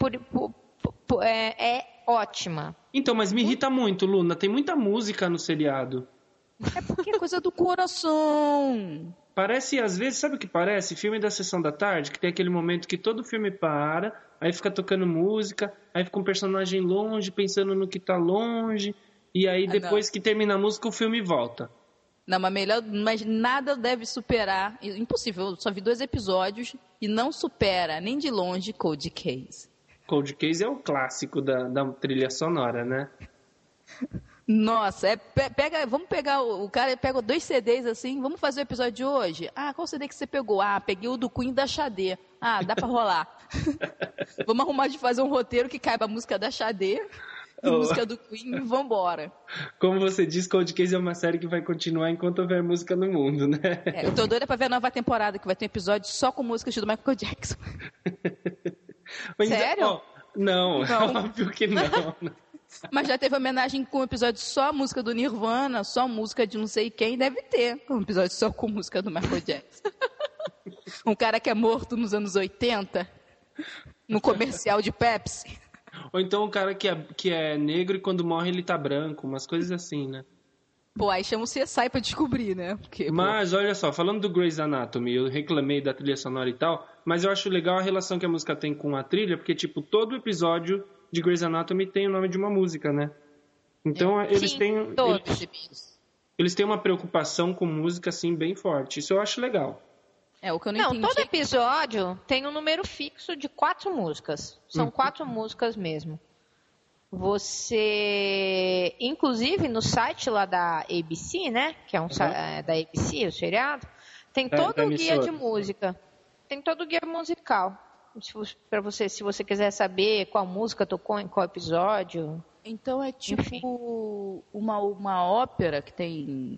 é ótima. Então, mas me irrita muito, Luna. Tem muita música no seriado. É porque é coisa do coração. Parece, às vezes, sabe o que parece? Filme da Sessão da Tarde, que tem aquele momento que todo filme para, aí fica tocando música, aí fica um personagem longe, pensando no que tá longe, e aí depois que termina a música, o filme volta. Não, mas nada deve superar, impossível, eu só vi 2 episódios e não supera, nem de longe, Cold Case. Cold Case é o clássico da trilha sonora, né? Nossa, vamos pegar, o cara pega 2 CDs assim, vamos fazer o episódio de hoje? Qual CD que você pegou? Peguei o do Queen e da Xadê. Dá pra rolar. Vamos arrumar de fazer um roteiro que caiba a música da Xadê. música do Queen e vambora. Como você disse, Cold Case é uma série que vai continuar enquanto houver música no mundo, né? Eu tô doida pra ver a nova temporada, que vai ter um episódio só com músicas do Michael Jackson. Mas, Sério? Não, óbvio que não. Mas já teve homenagem com um episódio só a música do Nirvana, só música de não sei quem, deve ter um episódio só com música do Michael Jackson. Um cara que é morto nos anos 80, no comercial de Pepsi. Ou então um cara que é negro e quando morre ele tá branco, umas coisas assim, né? Pô, aí chama o CSI pra descobrir, né? Porque, Mas, olha só, falando do Grey's Anatomy, eu reclamei da trilha sonora e tal, mas eu acho legal a relação que a música tem com a trilha, porque, tipo, todo episódio de Grey's Anatomy tem o nome de uma música, né? Então, eles têm... Eles têm uma preocupação com música, assim, bem forte. Isso eu acho legal. o que eu não entendi. Todo episódio tem um número fixo de 4 músicas. São 4 músicas mesmo. Você, inclusive no site lá da ABC, né? Que é da ABC, o seriado, tem todo o guia de música. Tem todo o guia musical. Para você, se você quiser saber qual música tocou em qual episódio. Então é tipo uma ópera que tem...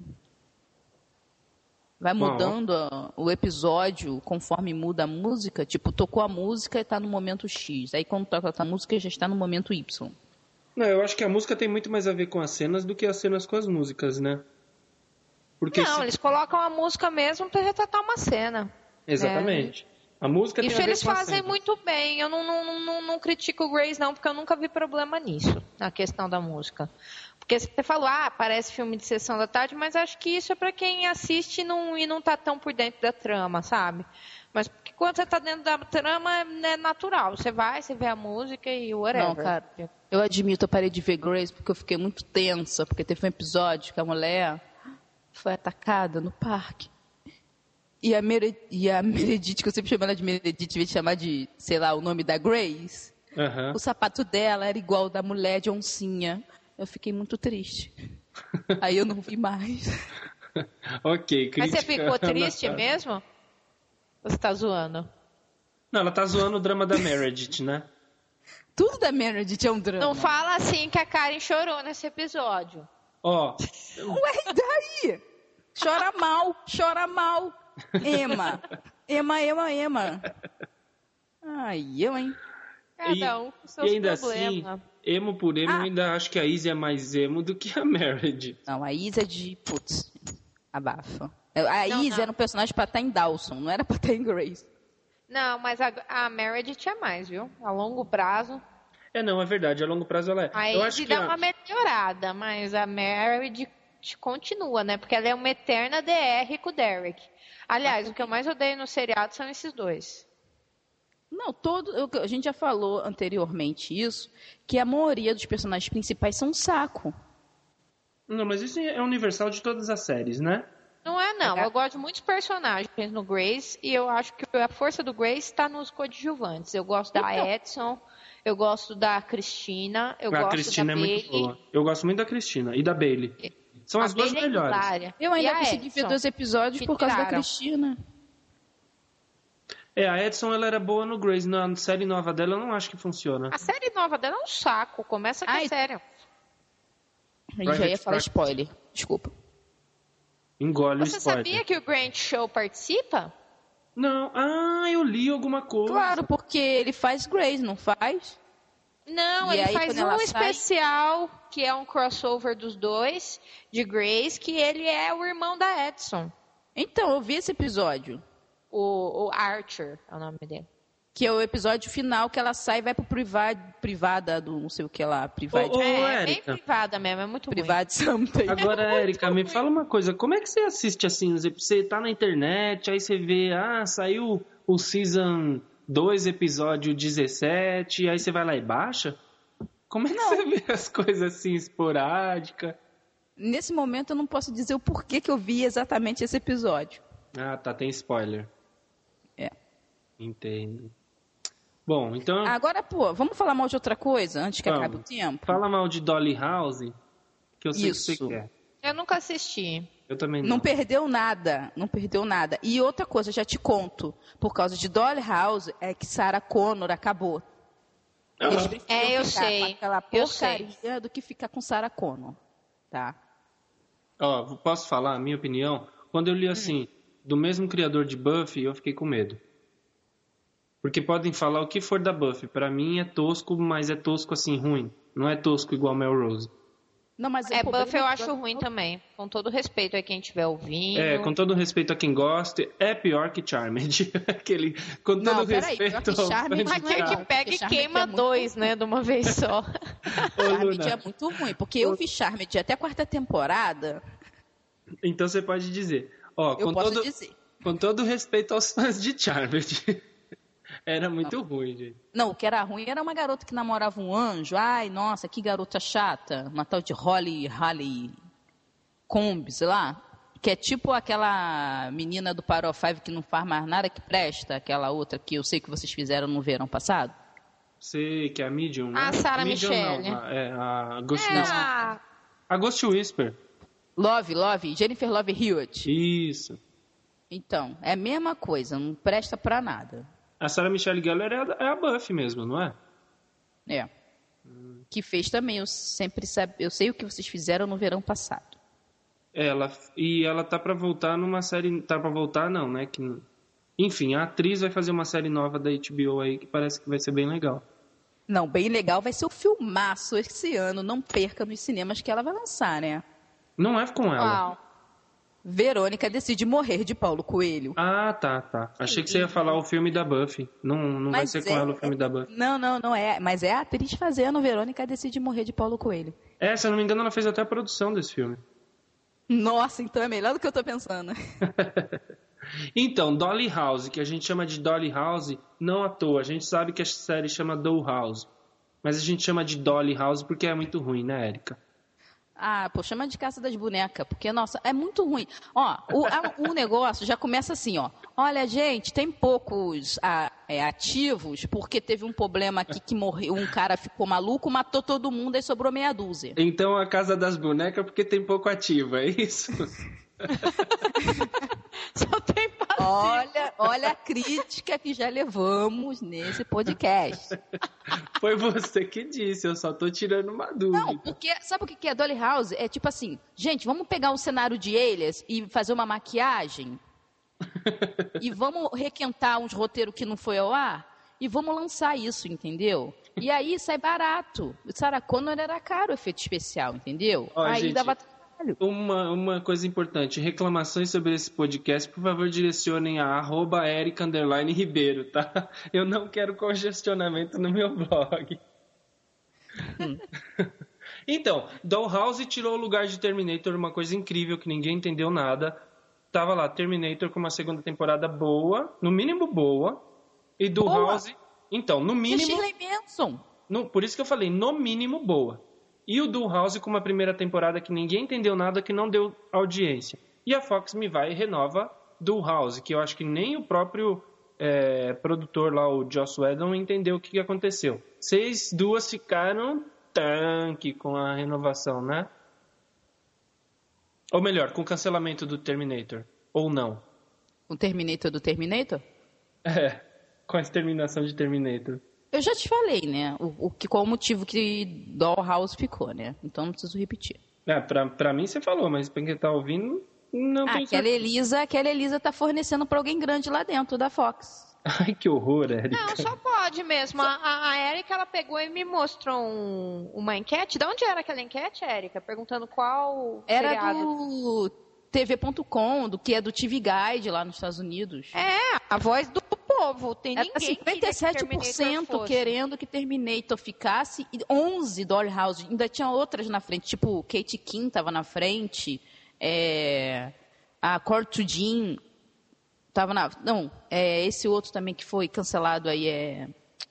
Vai mudando o episódio conforme muda a música. Tipo, tocou a música e tá no momento X. Aí quando toca a música já está no momento Y. Não, eu acho que a música tem muito mais a ver com as cenas do que as cenas com as músicas, né? Porque eles colocam a música mesmo para retratar uma cena. Exatamente. A música tem a ver eles com a fazem cena. muito bem. Eu não critico o Grey's, não, porque eu nunca vi problema nisso, na questão da música. Porque você falou, parece filme de sessão da tarde, mas acho que isso é para quem assiste e não tá tão por dentro da trama, sabe? Mas porque quando você tá dentro da trama, é natural. Você vai, você vê a música e whatever. Não, cara, eu admito, eu parei de ver Grace porque eu fiquei muito tensa, porque teve um episódio que a mulher foi atacada no parque. E a Meredith, que eu sempre chamo ela de Meredith, em vez de chamar de, sei lá, o nome da Grace, o sapato dela era igual ao da mulher de oncinha. Eu fiquei muito triste. Aí eu não vi mais. Ok, Mas você ficou triste mesmo? Ou você tá zoando? Não, ela tá zoando o drama da Meredith, né? Tudo da Meredith é um drama. Não fala assim que a Karen chorou nesse episódio. Ué, e daí? Chora mal. Ema. Ai, eu, hein? Cada um com seus ainda problemas. assim, emo por emo, eu ainda acho que a Izzy é mais emo do que a Meredith. Não, a Izzy é de... Putz, abafa. A Izzy era um personagem pra estar em Dawson, não era pra estar em Grace. Não, mas a Meredith é mais, viu? A longo prazo. Não, é verdade, a longo prazo ela é. A Izzy dá uma melhorada, mas a Meredith continua, né? Porque ela é uma eterna DR com o Derek. Aliás, o que eu mais odeio no seriado são esses dois. Não, a gente já falou anteriormente isso, que a maioria dos personagens principais são um saco. Não, mas isso é universal de todas as séries, né? Não é, não. Eu gosto de muitos personagens no Grace e eu acho que a força do Grace está nos coadjuvantes. Eu gosto da Edson, eu gosto da Cristina, eu gosto Cristina da é Bailey. muito boa. Eu gosto muito da Cristina e da Bailey. São as duas melhores. Eu ainda consegui ver 2 episódios por causa da Cristina. A Edson ela era boa no Grace. Na série nova dela eu não acho que funciona. A série nova dela é um saco. Começa com a série. A gente já ia falar spoiler. Desculpa. Engole o spoiler. Você sabia que o Grant Show participa? Não. Eu li alguma coisa. Claro, porque ele faz Grace, não faz? Não, ele faz um especial que é um crossover dos dois, de Grace, que ele é o irmão da Edson. Então, eu vi esse episódio. O Archer é o nome dele. Que é o episódio final que ela sai e vai pro privada do não sei o que lá. É bem privada mesmo, é muito privado something. Agora, Érica, me fala uma coisa. Como é que você assiste assim? Você tá na internet, aí você vê, saiu o Season 2, episódio 17, aí você vai lá e baixa? Como é que você vê as coisas assim, esporádicas? Nesse momento eu não posso dizer o porquê que eu vi exatamente esse episódio. Tá, tem spoiler. Entendo. Bom, então... Agora, vamos falar mal de outra coisa, antes que acabe o tempo? Fala mal de Dolly House, que eu sei que você quer. Eu nunca assisti. Eu também não. Não perdeu nada. E outra coisa, já te conto. Por causa de Dolly House, é que Sarah Connor acabou. Eu sei. Com aquela porcaria do que ficar com Sarah Connor, tá? Ó, posso falar a minha opinião? Quando eu li assim, do mesmo criador de Buffy, eu fiquei com medo. Porque podem falar o que for da Buffy. Pra mim é tosco, mas é tosco assim, ruim. Não é tosco igual Melrose. Não, mas Buffy eu acho ruim também. Com todo respeito a quem estiver ouvindo. Com todo respeito a quem gosta, é pior que Charmed. Com todo respeito ao Charmed, mas que pega e queima dois, né, de uma vez só. Charmed é muito ruim, porque eu vi Charmed até a 4ª temporada. Então você pode dizer. Ó, eu posso dizer. Com todo respeito aos fãs de Charmed. Era muito ruim, gente. Não, o que era ruim era uma garota que namorava um anjo. Ai, nossa, que garota chata. Uma tal de Holly Combs, sei lá. Que é tipo aquela menina do Power of Five que não faz mais nada que presta. Aquela outra que eu sei que vocês fizeram no verão passado. Sei, que é a Medium, né? A Sarah Michelle. Não, a Ghost Whisper. A Ghost Whisper. Jennifer Love Hewitt. Isso. Então, é a mesma coisa, não presta pra nada. A Sarah Michelle Gellar é a Buffy mesmo, não é? É. Que fez também, eu sei o que vocês fizeram no verão passado. Ela tá pra voltar numa série... Tá pra voltar não, né? Enfim, a atriz vai fazer uma série nova da HBO aí que parece que vai ser bem legal. Não, bem legal, vai ser o filmaço esse ano, não perca nos cinemas que ela vai lançar, né? Não é com ela. Uau. Verônica decide morrer de Paulo Coelho. Ah, tá. Achei que você ia falar o filme da Buffy. Não vai ser com ela o filme da Buffy. Não é. Mas é a atriz fazendo Verônica decide morrer de Paulo Coelho. Se eu não me engano, ela fez até a produção desse filme. Nossa, então é melhor do que eu tô pensando. Então, Dolly House, que a gente chama de Dolly House, não à toa. A gente sabe que a série chama Doll House. Mas a gente chama de Dolly House porque é muito ruim, né, Érica? Ah, pô, chama de Caça das Bonecas, porque, nossa, é muito ruim. Ó, o negócio já começa assim, ó. Olha, gente, tem poucos ativos, porque teve um problema aqui que morreu, um cara ficou maluco, matou todo mundo e sobrou meia dúzia. Então a Casa das Bonecas porque tem pouco ativo, é isso? Só tem passivo. Olha a crítica que já levamos nesse podcast. Foi você que disse, eu só tô tirando uma dúvida. Não, porque sabe o que é Dolly House? É tipo assim, gente, vamos pegar um cenário de Elias e fazer uma maquiagem e vamos requentar uns roteiros que não foi ao ar e vamos lançar isso, entendeu? E aí sai barato. Sarah Connor era caro o efeito especial, entendeu? Ó, aí gente, dava... Uma coisa importante, reclamações sobre esse podcast, por favor, direcionem a @erica_ribeiro, tá? Eu não quero congestionamento no meu blog. Então, Dollhouse tirou o lugar de Terminator, uma coisa incrível que ninguém entendeu nada. Tava lá, Terminator com uma segunda temporada boa, no mínimo boa, e Dollhouse... Então, no mínimo... Shirley Manson. Por isso que eu falei, no mínimo boa. E o Dollhouse com uma primeira temporada que ninguém entendeu nada, que não deu audiência. E a Fox me vai e renova Dollhouse, que eu acho que nem o próprio produtor lá, o Joss Whedon, entendeu o que aconteceu. Vocês duas ficaram tanque com a renovação, né? Ou melhor, com o cancelamento do Terminator. Ou não. O Terminator do Terminator? Com a exterminação de Terminator. Eu já te falei, né? Qual o motivo que Dollhouse ficou, né? Então não preciso repetir. Pra mim você falou, mas pra quem tá ouvindo, não tem certeza. Aquela Elisa tá fornecendo pra alguém grande lá dentro da Fox. Ai, que horror, Érica. Não, só pode mesmo. A Érica, ela pegou e me mostrou uma enquete. De onde era aquela enquete, Érica? Perguntando qual Era seriado. do TV.com, do que é do TV Guide lá nos Estados Unidos. A voz do povo. Tem Era ninguém 57% querendo que Terminator ficasse e 11% Dollhouse. Ainda tinha outras na frente, tipo Kate Kim tava na frente, a Courtney Jean tava na... Não, esse outro também que foi cancelado aí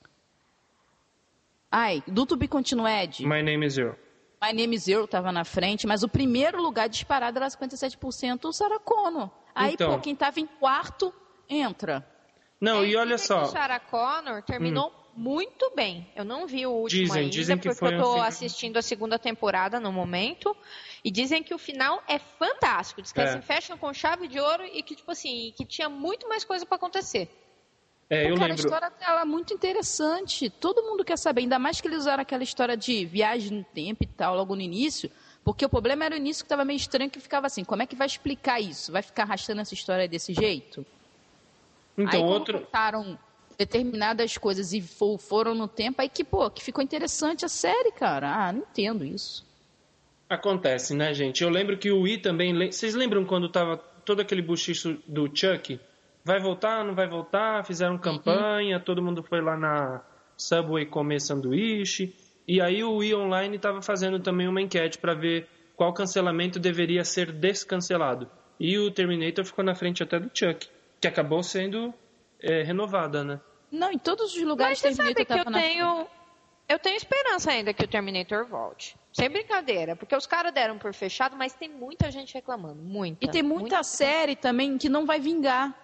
do To Be Continued. My Name is Earl. My Name is Earl tava na frente, mas o primeiro lugar disparado era 57% o Sarah Connor. Aí, então, quem tava em quarto, entra. Não, e olha só. A Sarah Connor terminou muito bem. Eu não vi o último dizem que porque foi eu tô assistindo a segunda temporada no momento. E dizem que o final é fantástico. Diz que assim, fecham com chave de ouro e que, tipo assim, que tinha muito mais coisa pra acontecer. Eu cara, lembro. A história dela é muito interessante. Todo mundo quer saber, ainda mais que eles usaram aquela história de viagem no tempo e tal, logo no início, porque o problema era o início que estava meio estranho, que ficava assim, como é que vai explicar isso? Vai ficar arrastando essa história desse jeito? Então, aí, outro... contaram determinadas coisas e foram no tempo, aí que ficou interessante a série, cara. Não entendo isso. Acontece, né, gente? Eu lembro que o Wii também... Vocês lembram quando tava todo aquele buchicho do Chuck? Vai voltar, não vai voltar? Fizeram campanha, todo mundo foi lá na Subway comer sanduíche. E aí o Wii Online estava fazendo também uma enquete para ver qual cancelamento deveria ser descancelado. E o Terminator ficou na frente até do Chuck, que acabou sendo renovada, né? Não, em todos os lugares Mas você sabe Terminator que tava na frente. eu tenho esperança ainda que o Terminator volte. Sem brincadeira, porque os caras deram por fechado, mas tem muita gente reclamando, muita. E tem muita série também que não vai vingar.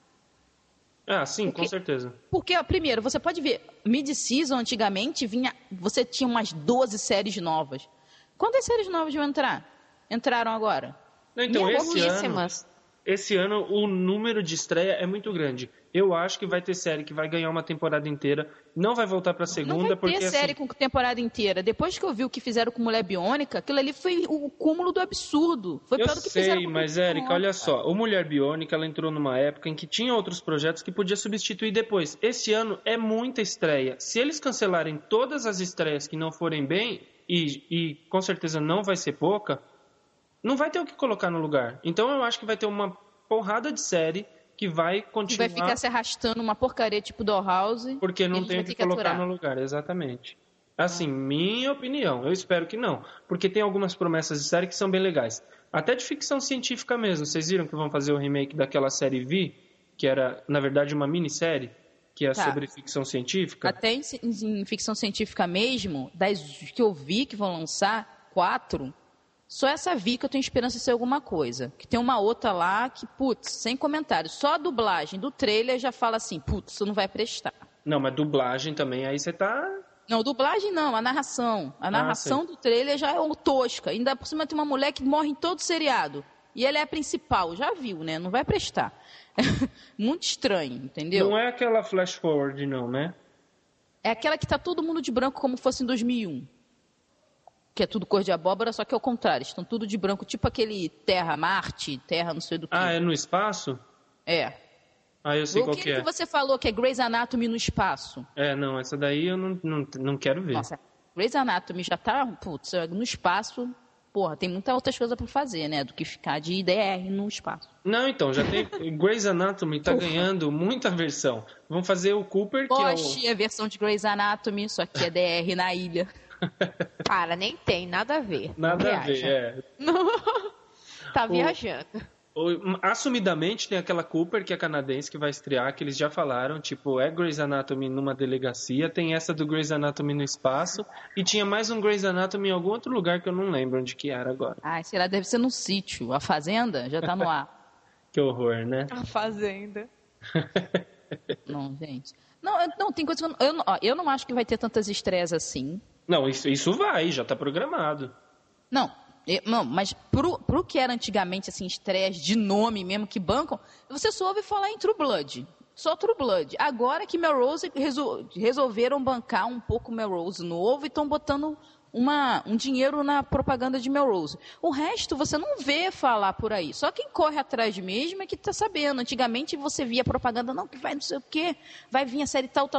Sim, com certeza. Porque, primeiro, você pode ver, mid-season antigamente você tinha umas 12 séries novas. Quantas séries novas vão entrar? Entraram agora? Não, então, esse ano o número de estreia é muito grande. Eu acho que vai ter série que vai ganhar uma temporada inteira, não vai voltar pra segunda, não vai porque ter série com temporada inteira. Depois que eu vi o que fizeram com Mulher Biônica, aquilo ali foi o cúmulo do absurdo. Foi pior do que fizeram com mas Érica, olha só, o Mulher Biônica, ela entrou numa época em que tinha outros projetos que podia substituir depois. Esse ano é muita estreia. Se eles cancelarem todas as estreias que não forem bem, e com certeza não vai ser pouca, não vai ter o que colocar no lugar. Então eu acho que vai ter uma porrada de série que vai continuar... E vai ficar se arrastando uma porcaria tipo Dollhouse. Porque não tem o que colocar no lugar, exatamente. Assim, minha opinião, eu espero que não. Porque tem algumas promessas de série que são bem legais. Até de ficção científica mesmo. Vocês viram que vão fazer o remake daquela série V, que era, na verdade, uma minissérie, que é sobre ficção científica? Até em ficção científica mesmo, das que eu vi que vão lançar, 4... Só essa vi que eu tenho esperança de ser alguma coisa. Que tem uma outra lá que, putz, sem comentários. Só a dublagem do trailer já fala assim, putz, isso não vai prestar. Não, mas dublagem também, aí você tá... Não, dublagem não, a narração. A narração do trailer já é tosca. Ainda por cima tem uma mulher que morre em todo seriado. E ela é a principal, já viu, né? Não vai prestar. Muito estranho, entendeu? Não é aquela flash forward, não, né? É aquela que tá todo mundo de branco como fosse em 2001. Que é tudo cor de abóbora, só que é o contrário. Estão tudo de branco, tipo aquele Terra-Marte, Terra não sei do que. É no espaço? É. Eu sei qual que é. O que você falou que é Grey's Anatomy no espaço? Não, essa daí eu não quero ver. Nossa, Grey's Anatomy já tá, putz, no espaço, porra, tem muitas outras coisas pra fazer, né? Do que ficar de IDR no espaço. Não, então, já tem... Grey's Anatomy tá ganhando muita versão. Vamos fazer o Cooper, Poxa, a versão de Grey's Anatomy, só que é DR na ilha. Cara, nem tem, nada a ver. Nada a ver, Tá viajando. Assumidamente tem aquela Cooper, que é canadense, que vai estrear, que eles já falaram, tipo, é Grey's Anatomy numa delegacia, tem essa do Grey's Anatomy no espaço, e tinha mais um Grey's Anatomy em algum outro lugar que eu não lembro onde que era agora. Sei lá, deve ser num sítio. A Fazenda já tá no ar. Que horror, né? A Fazenda. Não, gente. Não, tem coisa que eu não acho que vai ter tantas estreias assim. Não, isso vai, já tá programado. Não, mas pro que era antigamente, assim, estreias de nome mesmo, que bancam, você só ouve falar em True Blood. Só True Blood. Agora que Melrose resolveram bancar um pouco Melrose novo e estão botando um dinheiro na propaganda de Melrose. O resto você não vê falar por aí. Só quem corre atrás mesmo é que tá sabendo. Antigamente você via propaganda, não, que vai não sei o quê, vai vir a série tal.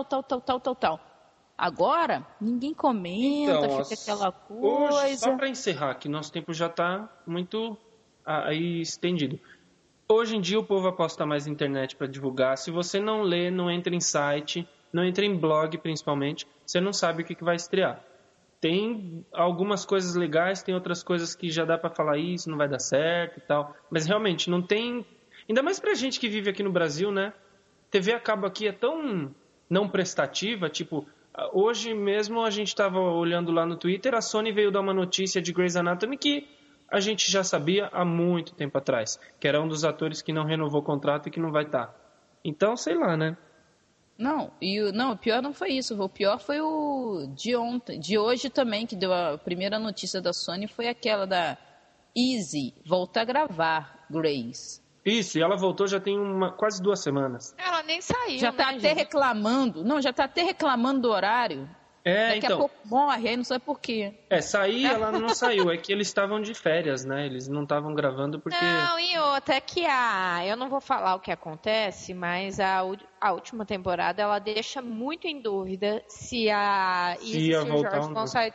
Agora, ninguém comenta, então, fica aquela coisa... Hoje, só para encerrar, que nosso tempo já está muito aí estendido. Hoje em dia o povo aposta mais na internet para divulgar. Se você não lê, não entra em site, não entra em blog principalmente, você não sabe o que vai estrear. Tem algumas coisas legais, tem outras coisas que já dá para falar isso, não vai dar certo e tal. Mas realmente não tem... Ainda mais pra gente que vive aqui no Brasil, né? TV a cabo aqui é tão não prestativa, tipo... Hoje mesmo a gente estava olhando lá no Twitter, a Sony veio dar uma notícia de Grey's Anatomy que a gente já sabia há muito tempo atrás, que era um dos atores que não renovou o contrato e que não vai estar. Então, sei lá, né? Não, o pior não foi isso, o pior foi o de ontem, de hoje também, que deu a primeira notícia da Sony, foi aquela da Easy, volta a gravar Grey's. Isso, e ela voltou já tem quase 2 semanas. Ela nem saiu, Já tá até reclamando. Não, já tá até reclamando do horário. Daqui a pouco morre, aí não sabe por quê. Sair, ela não saiu. É que eles estavam de férias, né? Eles não estavam gravando porque... Não, e outra, é que eu não vou falar o que acontece, mas a última temporada, ela deixa muito em dúvida se a Isis e o Jorge vão sair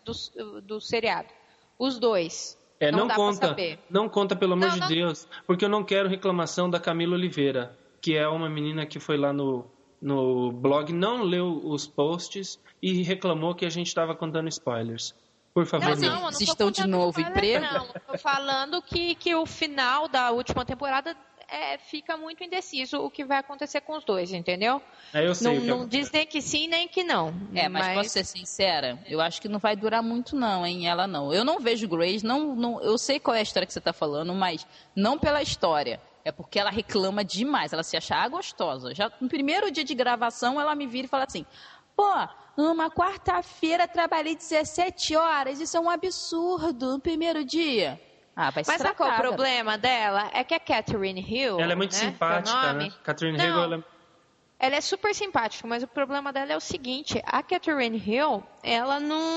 do seriado. Os dois. Não dá conta. Pra saber. Não conta, pelo amor de Deus. Porque eu não quero reclamação da Camila Oliveira, que é uma menina que foi lá no blog, não leu os posts e reclamou que a gente estava contando spoilers. Por favor, não vocês estão de novo emprego? Não, tô falando que o final da última temporada fica muito indeciso o que vai acontecer com os dois, entendeu? Eu sei. Não diz nem que sim, nem que não. Mas posso ser sincera? Eu acho que não vai durar muito não, hein? Ela não. Eu não vejo Grace, eu sei qual é a história que você está falando, mas não pela história. É porque ela reclama demais, ela se acha gostosa. Já no primeiro dia de gravação, ela me vira e fala assim, numa quarta-feira trabalhei 17 horas, isso é um absurdo no primeiro dia. Vai Mas sabe qual é o problema dela? É que a Catherine Hill... Ela é muito simpática, né? Catherine Hill, ela é super simpática, mas o problema dela é o seguinte, a Catherine Hill, ela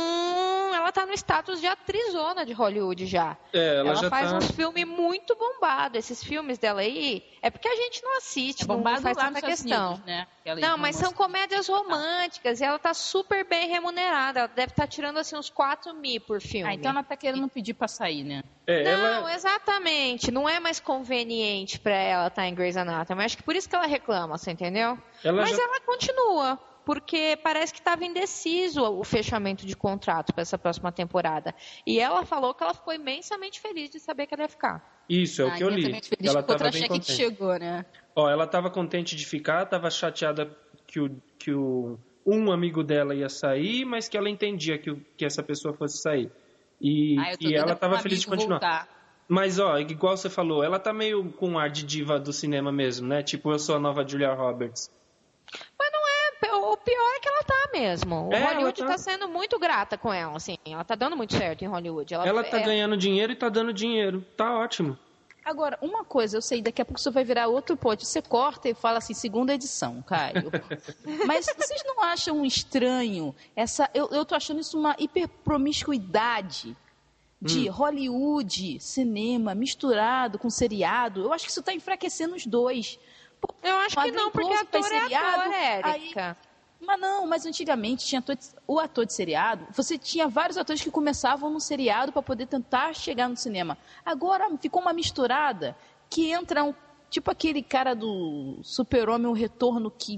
tá no status de atrizona de Hollywood já. Ela já faz uns filmes muito bombados. Esses filmes dela aí, é porque a gente não assiste, não faz tanta questão. Unidos, né? Não, mas são comédias românticas e ela tá super bem remunerada. Ela deve estar tirando assim uns 4 mil por filme. Então ela tá querendo pedir pra sair, né? Não, exatamente. Não é mais conveniente pra ela estar em Grey's Anatomy. Acho que por isso que ela reclama, você entendeu? Ela continua, porque parece que estava indeciso o fechamento de contrato para essa próxima temporada. E ela falou que ela ficou imensamente feliz de saber que ela ia ficar. Isso, é o que eu li. Ela estava bem contente. Que chegou, né? Ela estava contente de ficar, estava chateada que um amigo dela ia sair, mas que ela entendia que essa pessoa fosse sair. E ela estava feliz de continuar. Voltar. Mas, igual você falou, ela tá meio com ar de diva do cinema mesmo, né? Tipo, eu sou a nova Julia Roberts. Mas não é, o pior é que ela tá mesmo. O Hollywood tá sendo muito grata com ela, assim. Ela tá dando muito certo em Hollywood. Ela tá ganhando dinheiro e tá dando dinheiro. Tá ótimo. Agora, uma coisa, eu sei, daqui a pouco você vai virar outro post. Você corta e fala assim, 2ª edição, Caio. Mas vocês não acham estranho eu tô achando isso uma hiperpromiscuidade de Hollywood, cinema, misturado com seriado. Eu acho que isso tá enfraquecendo os dois. Eu acho que não, porque ator é ator, Érica. Mas antigamente tinha o ator de seriado, você tinha vários atores que começavam no seriado para poder tentar chegar no cinema. Agora ficou uma misturada que entra tipo aquele cara do Super-Homem, o Retorno, que,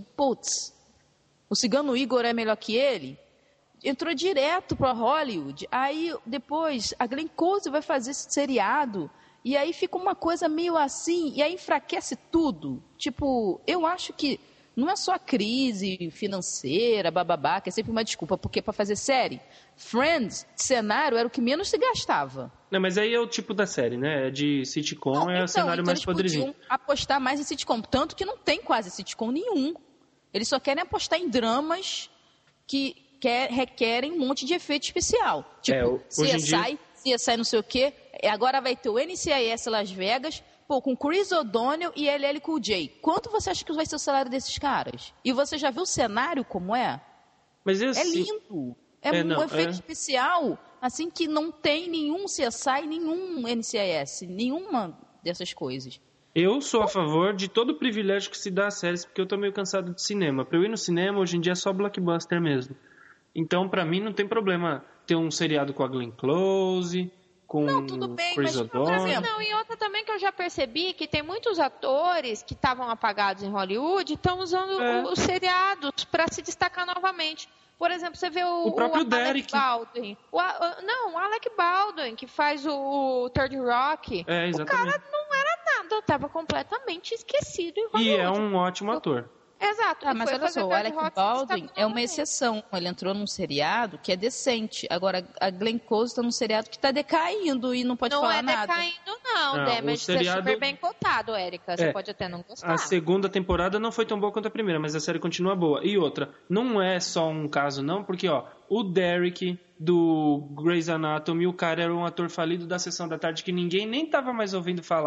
o Cigano Igor é melhor que ele. Entrou direto para Hollywood. Aí depois a Glenn Close vai fazer esse seriado. E aí fica uma coisa meio assim, e aí enfraquece tudo. Tipo, eu acho que não é só a crise financeira, bababá, que é sempre uma desculpa, porque para fazer série, Friends, cenário, era o que menos se gastava. Não, mas aí é o tipo da série, né? É de sitcom, o cenário mais podrezinho. Eles podiam apostar mais em sitcom, tanto que não tem quase sitcom nenhum. Eles só querem apostar em dramas que requerem um monte de efeito especial. Tipo, CSI não sei o quê, agora vai ter o NCIS Las Vegas, com Chris O'Donnell e LL Cool J. Quanto você acha que vai ser o salário desses caras? E você já viu o cenário como é? Mas é lindo. Um efeito especial, assim, que não tem nenhum CSI, nenhum NCIS, nenhuma dessas coisas. Eu sou a favor de todo o privilégio que se dá a séries, porque eu tô meio cansado de cinema. Pra eu ir no cinema, hoje em dia é só blockbuster mesmo. Então, pra mim, não tem problema ter um seriado com a Glenn Close, com Chris O'Donnell. Não, e outra também que eu já percebi, que tem muitos atores que estavam apagados em Hollywood e estão usando os seriados para se destacar novamente. Por exemplo, você vê o próprio Alec Derek Baldwin. O Alec Baldwin, que faz o Third Rock. Exatamente. O cara não era nada, estava completamente esquecido em Hollywood. E é um ótimo ator. Exato. Mas olha só, o Alec Baldwin é uma exceção. Ele entrou num seriado que é decente. Agora, a Glenn Close está num seriado que está decaindo e não pode falar nada. Não é decaindo, não. Damage é super bem cotado, Érica. Você pode até não gostar. A 2ª temporada não foi tão boa quanto a primeira, mas a série continua boa. E outra, não é só um caso, não, porque, o Derek do Grey's Anatomy, o cara era um ator falido da Sessão da Tarde que ninguém nem estava mais ouvindo falar.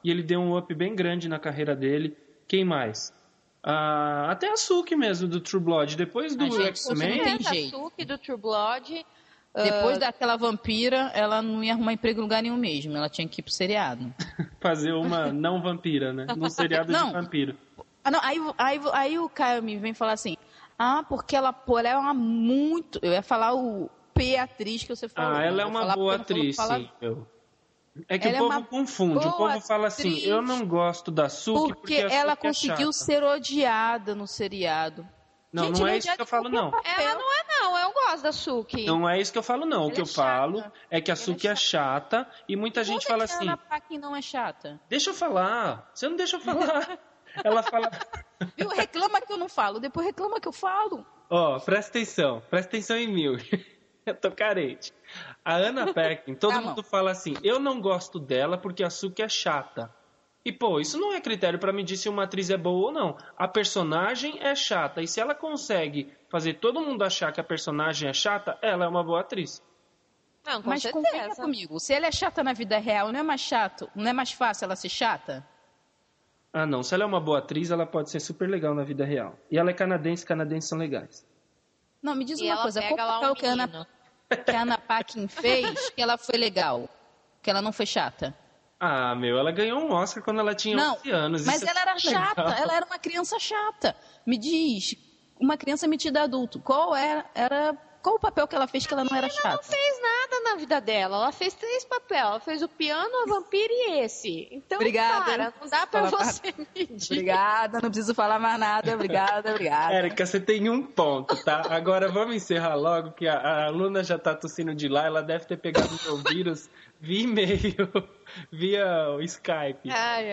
e ele deu um up bem grande na carreira dele. Quem mais? Até a Suki mesmo, do True Blood. Depois do X-Men... Não tem jeito. A Suki do True Blood... Depois daquela vampira, ela não ia arrumar emprego em lugar nenhum mesmo. Ela tinha que ir pro seriado. Fazer uma não vampira, né? Num seriado de vampiro. Não, aí o Caio me vem falar assim... porque ela é uma muito... Eu ia falar o atriz que você falou. Ela é uma boa atriz, sim. É que o povo confunde. O povo fala assim, eu não gosto da Suki porque a ela Suki conseguiu ser odiada no seriado. Não, gente, não é isso que eu falo, não. Ela não é, não. Eu gosto da Suki. Não é isso que eu falo, não. O que eu falo é que a Suki é chata e muita gente fala assim... a Ana Paquin não é chata? Deixa eu falar. Você não deixa eu falar. Ela fala... Viu? Reclama que eu não falo. Depois reclama que eu falo. Presta atenção. Presta atenção em mim. Eu tô carente. A Ana Paquin, todo mundo fala assim, eu não gosto dela porque a Suki é chata. E, pô, isso não é critério pra medir se uma atriz é boa ou não. A personagem é chata. E se ela consegue fazer todo mundo achar que a personagem é chata, ela é uma boa atriz. Não, com Mas certeza. concorda comigo. Se ela é chata na vida real, não é mais chato? Não é mais fácil ela ser chata? Não. Se ela é uma boa atriz, ela pode ser super legal na vida real. E ela é canadense, canadenses são legais. Não, me diz uma coisa. Qual papel que a Ana Paquin fez que ela foi legal? Que ela não foi chata? Ela ganhou um Oscar quando ela tinha 11 anos. Mas ela era chata, ela era uma criança chata. Me diz, uma criança metida adulto, qual o papel que ela fez que ela não era chata? Ela não fez nada na vida dela, ela fez 3 papéis. Ela fez o piano, a vampira e esse. Então, obrigada. Cara, não dá pra você medir. Obrigada, não preciso falar mais nada. Obrigada. Érica, você tem um ponto, tá? Agora vamos encerrar logo, que a aluna já tá tossindo de lá, ela deve ter pegado o meu vírus via e-mail, via o Skype.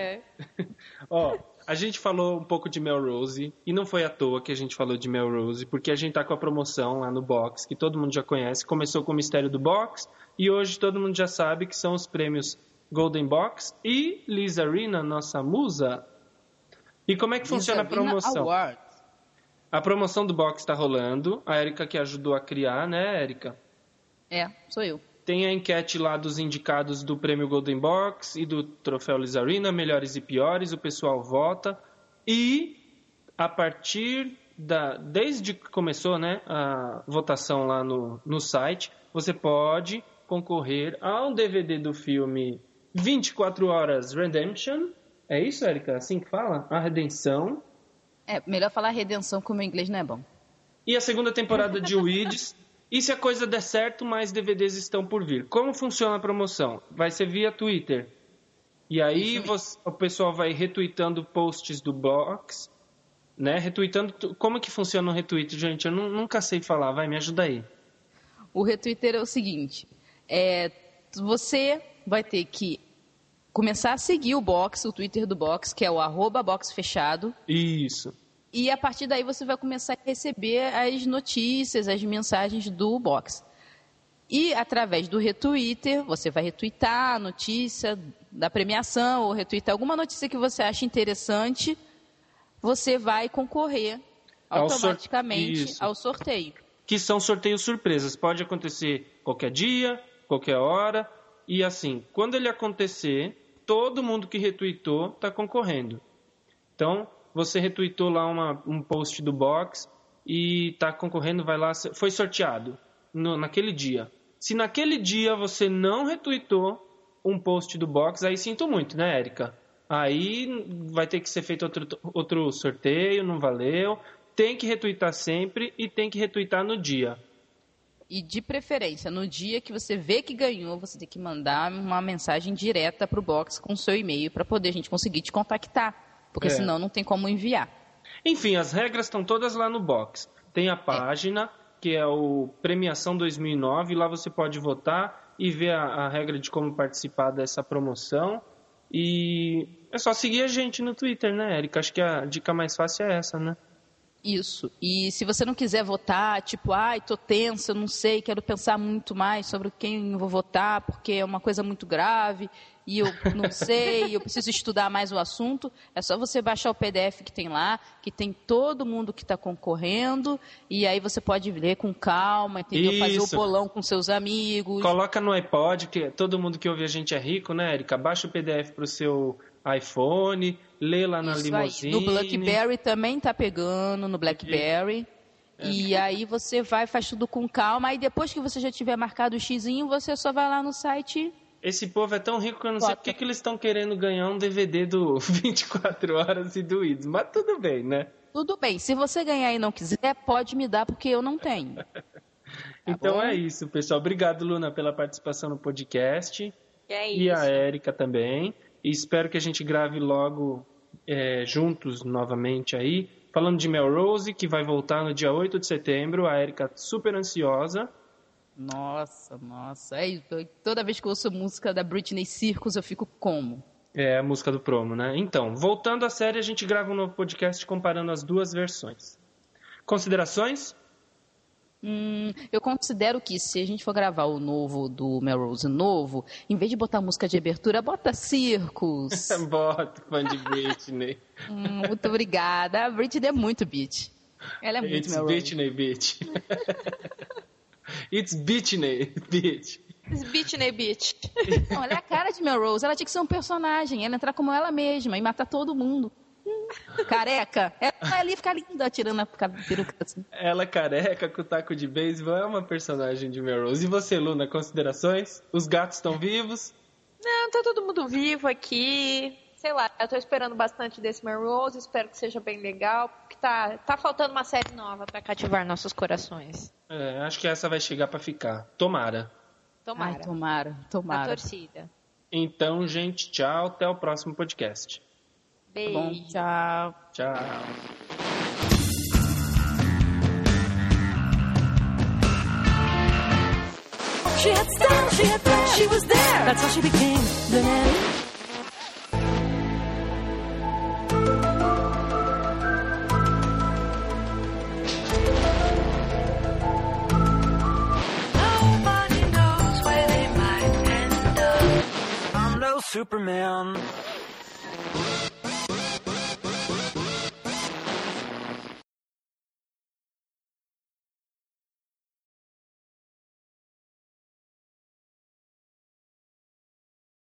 A gente falou um pouco de Melrose, e não foi à toa que a gente falou de Melrose, porque a gente tá com a promoção lá no Box, que todo mundo já conhece. Começou com o Mistério do Box, e hoje todo mundo já sabe que são os prêmios Golden Box e Liz Arena, nossa musa. E como é que funciona a promoção? A promoção do Box tá rolando, a Érica que ajudou a criar, né, Érica? Sou eu. Tem a enquete lá dos indicados do prêmio Golden Box e do troféu Liz Arena, melhores e piores, o pessoal vota. E a partir desde que começou, né, a votação lá no site, você pode concorrer ao DVD do filme 24 Horas Redemption. É isso, Érica? Assim que fala? A Redenção. Melhor falar redenção, porque o meu inglês não é bom. E a segunda temporada de Weeds. E se a coisa der certo, mais DVDs estão por vir. Como funciona a promoção? Vai ser via Twitter. E aí o pessoal vai retweetando posts do Box, né? Retweetando. Como que funciona o retweet, gente? Eu nunca sei falar. Vai, me ajuda aí. O retweeter é o seguinte. Você vai ter que começar a seguir o Box, o Twitter do Box, que é o @boxfechado. Isso. E a partir daí você vai começar a receber as notícias, as mensagens do Box. E através do retweeter, você vai retweetar a notícia da premiação ou retweetar alguma notícia que você acha interessante, você vai concorrer automaticamente ao sorteio. Que são sorteios surpresas. Pode acontecer qualquer dia, qualquer hora. E assim, quando ele acontecer, todo mundo que retweetou está concorrendo. Então, você retweetou lá um post do Box e está concorrendo, vai lá, foi sorteado naquele dia. Se naquele dia você não retweetou um post do Box, aí sinto muito, né, Érica? Aí vai ter que ser feito outro sorteio, não valeu. Tem que retweetar sempre e tem que retweetar no dia. E de preferência, no dia que você vê que ganhou, você tem que mandar uma mensagem direta para o Box com o seu e-mail para poder a gente conseguir te contactar. Porque senão não tem como enviar. Enfim, as regras estão todas lá no Box. Tem a página, que é o Premiação 2009. Lá você pode votar e ver a regra de como participar dessa promoção. E é só seguir a gente no Twitter, né, Érica? Acho que a dica mais fácil é essa, né? Isso. E se você não quiser votar, tipo, tô tensa, eu não sei, quero pensar muito mais sobre quem eu vou votar, porque é uma coisa muito grave e eu não sei, eu preciso estudar mais o assunto, é só você baixar o PDF que tem lá, que tem todo mundo que está concorrendo, e aí você pode ler com calma, entendeu? Fazer o bolão com seus amigos. Coloca no iPod, que todo mundo que ouve a gente é rico, né, Érica? Baixa o PDF para o seu iPhone, lê lá na Limousine. No BlackBerry também tá pegando, no BlackBerry. E aí você faz tudo com calma. Aí depois que você já tiver marcado o xizinho, você só vai lá no site. Esse povo é tão rico que eu não sei porque que eles estão querendo ganhar um DVD do 24 Horas e do Idos. Mas tudo bem, né? Tudo bem. Se você ganhar e não quiser, pode me dar, porque eu não tenho. Então é isso, pessoal. Obrigado, Luna, pela participação no podcast. É e isso. a Érica também. E espero que a gente grave logo juntos novamente aí. Falando de Melrose, que vai voltar no dia 8 de setembro. A Érica super ansiosa. Nossa. Toda vez que eu ouço música da Britney Circus, eu fico como? É a música do promo, né? Então, voltando à série, a gente grava um novo podcast comparando as duas versões. Considerações? Eu considero que se a gente for gravar o novo do Melrose novo, em vez de botar música de abertura, bota Circus. Bota, fã de Britney. Muito obrigada. A Britney é muito bitch. Ela é muito Melrose. Britney, bitch. It's Britney, bitch. It's Britney, bitch. Olha a cara de Melrose. Ela tinha que ser um personagem. Ela entrar como ela mesma e matar todo mundo. Careca. Ela vai ali ficar linda tirando a peruca assim. Ela careca com o taco de beisebol é uma personagem de Melrose. E você, Luna, considerações? Os gatos estão vivos? Não, tá todo mundo vivo aqui. Sei lá, eu tô esperando bastante desse Melrose. Espero que seja bem legal. Porque tá faltando uma série nova pra cativar nossos corações. Acho que essa vai chegar pra ficar. Tomara. Tomara. Ai, tomara. A torcida. Então, gente, tchau. Até o próximo podcast. Beijo. Tá bom, tchau. Tchau. She had style, she had flair, she was there. That's how she became the man. Nobody knows where they might end up. I'm no Superman.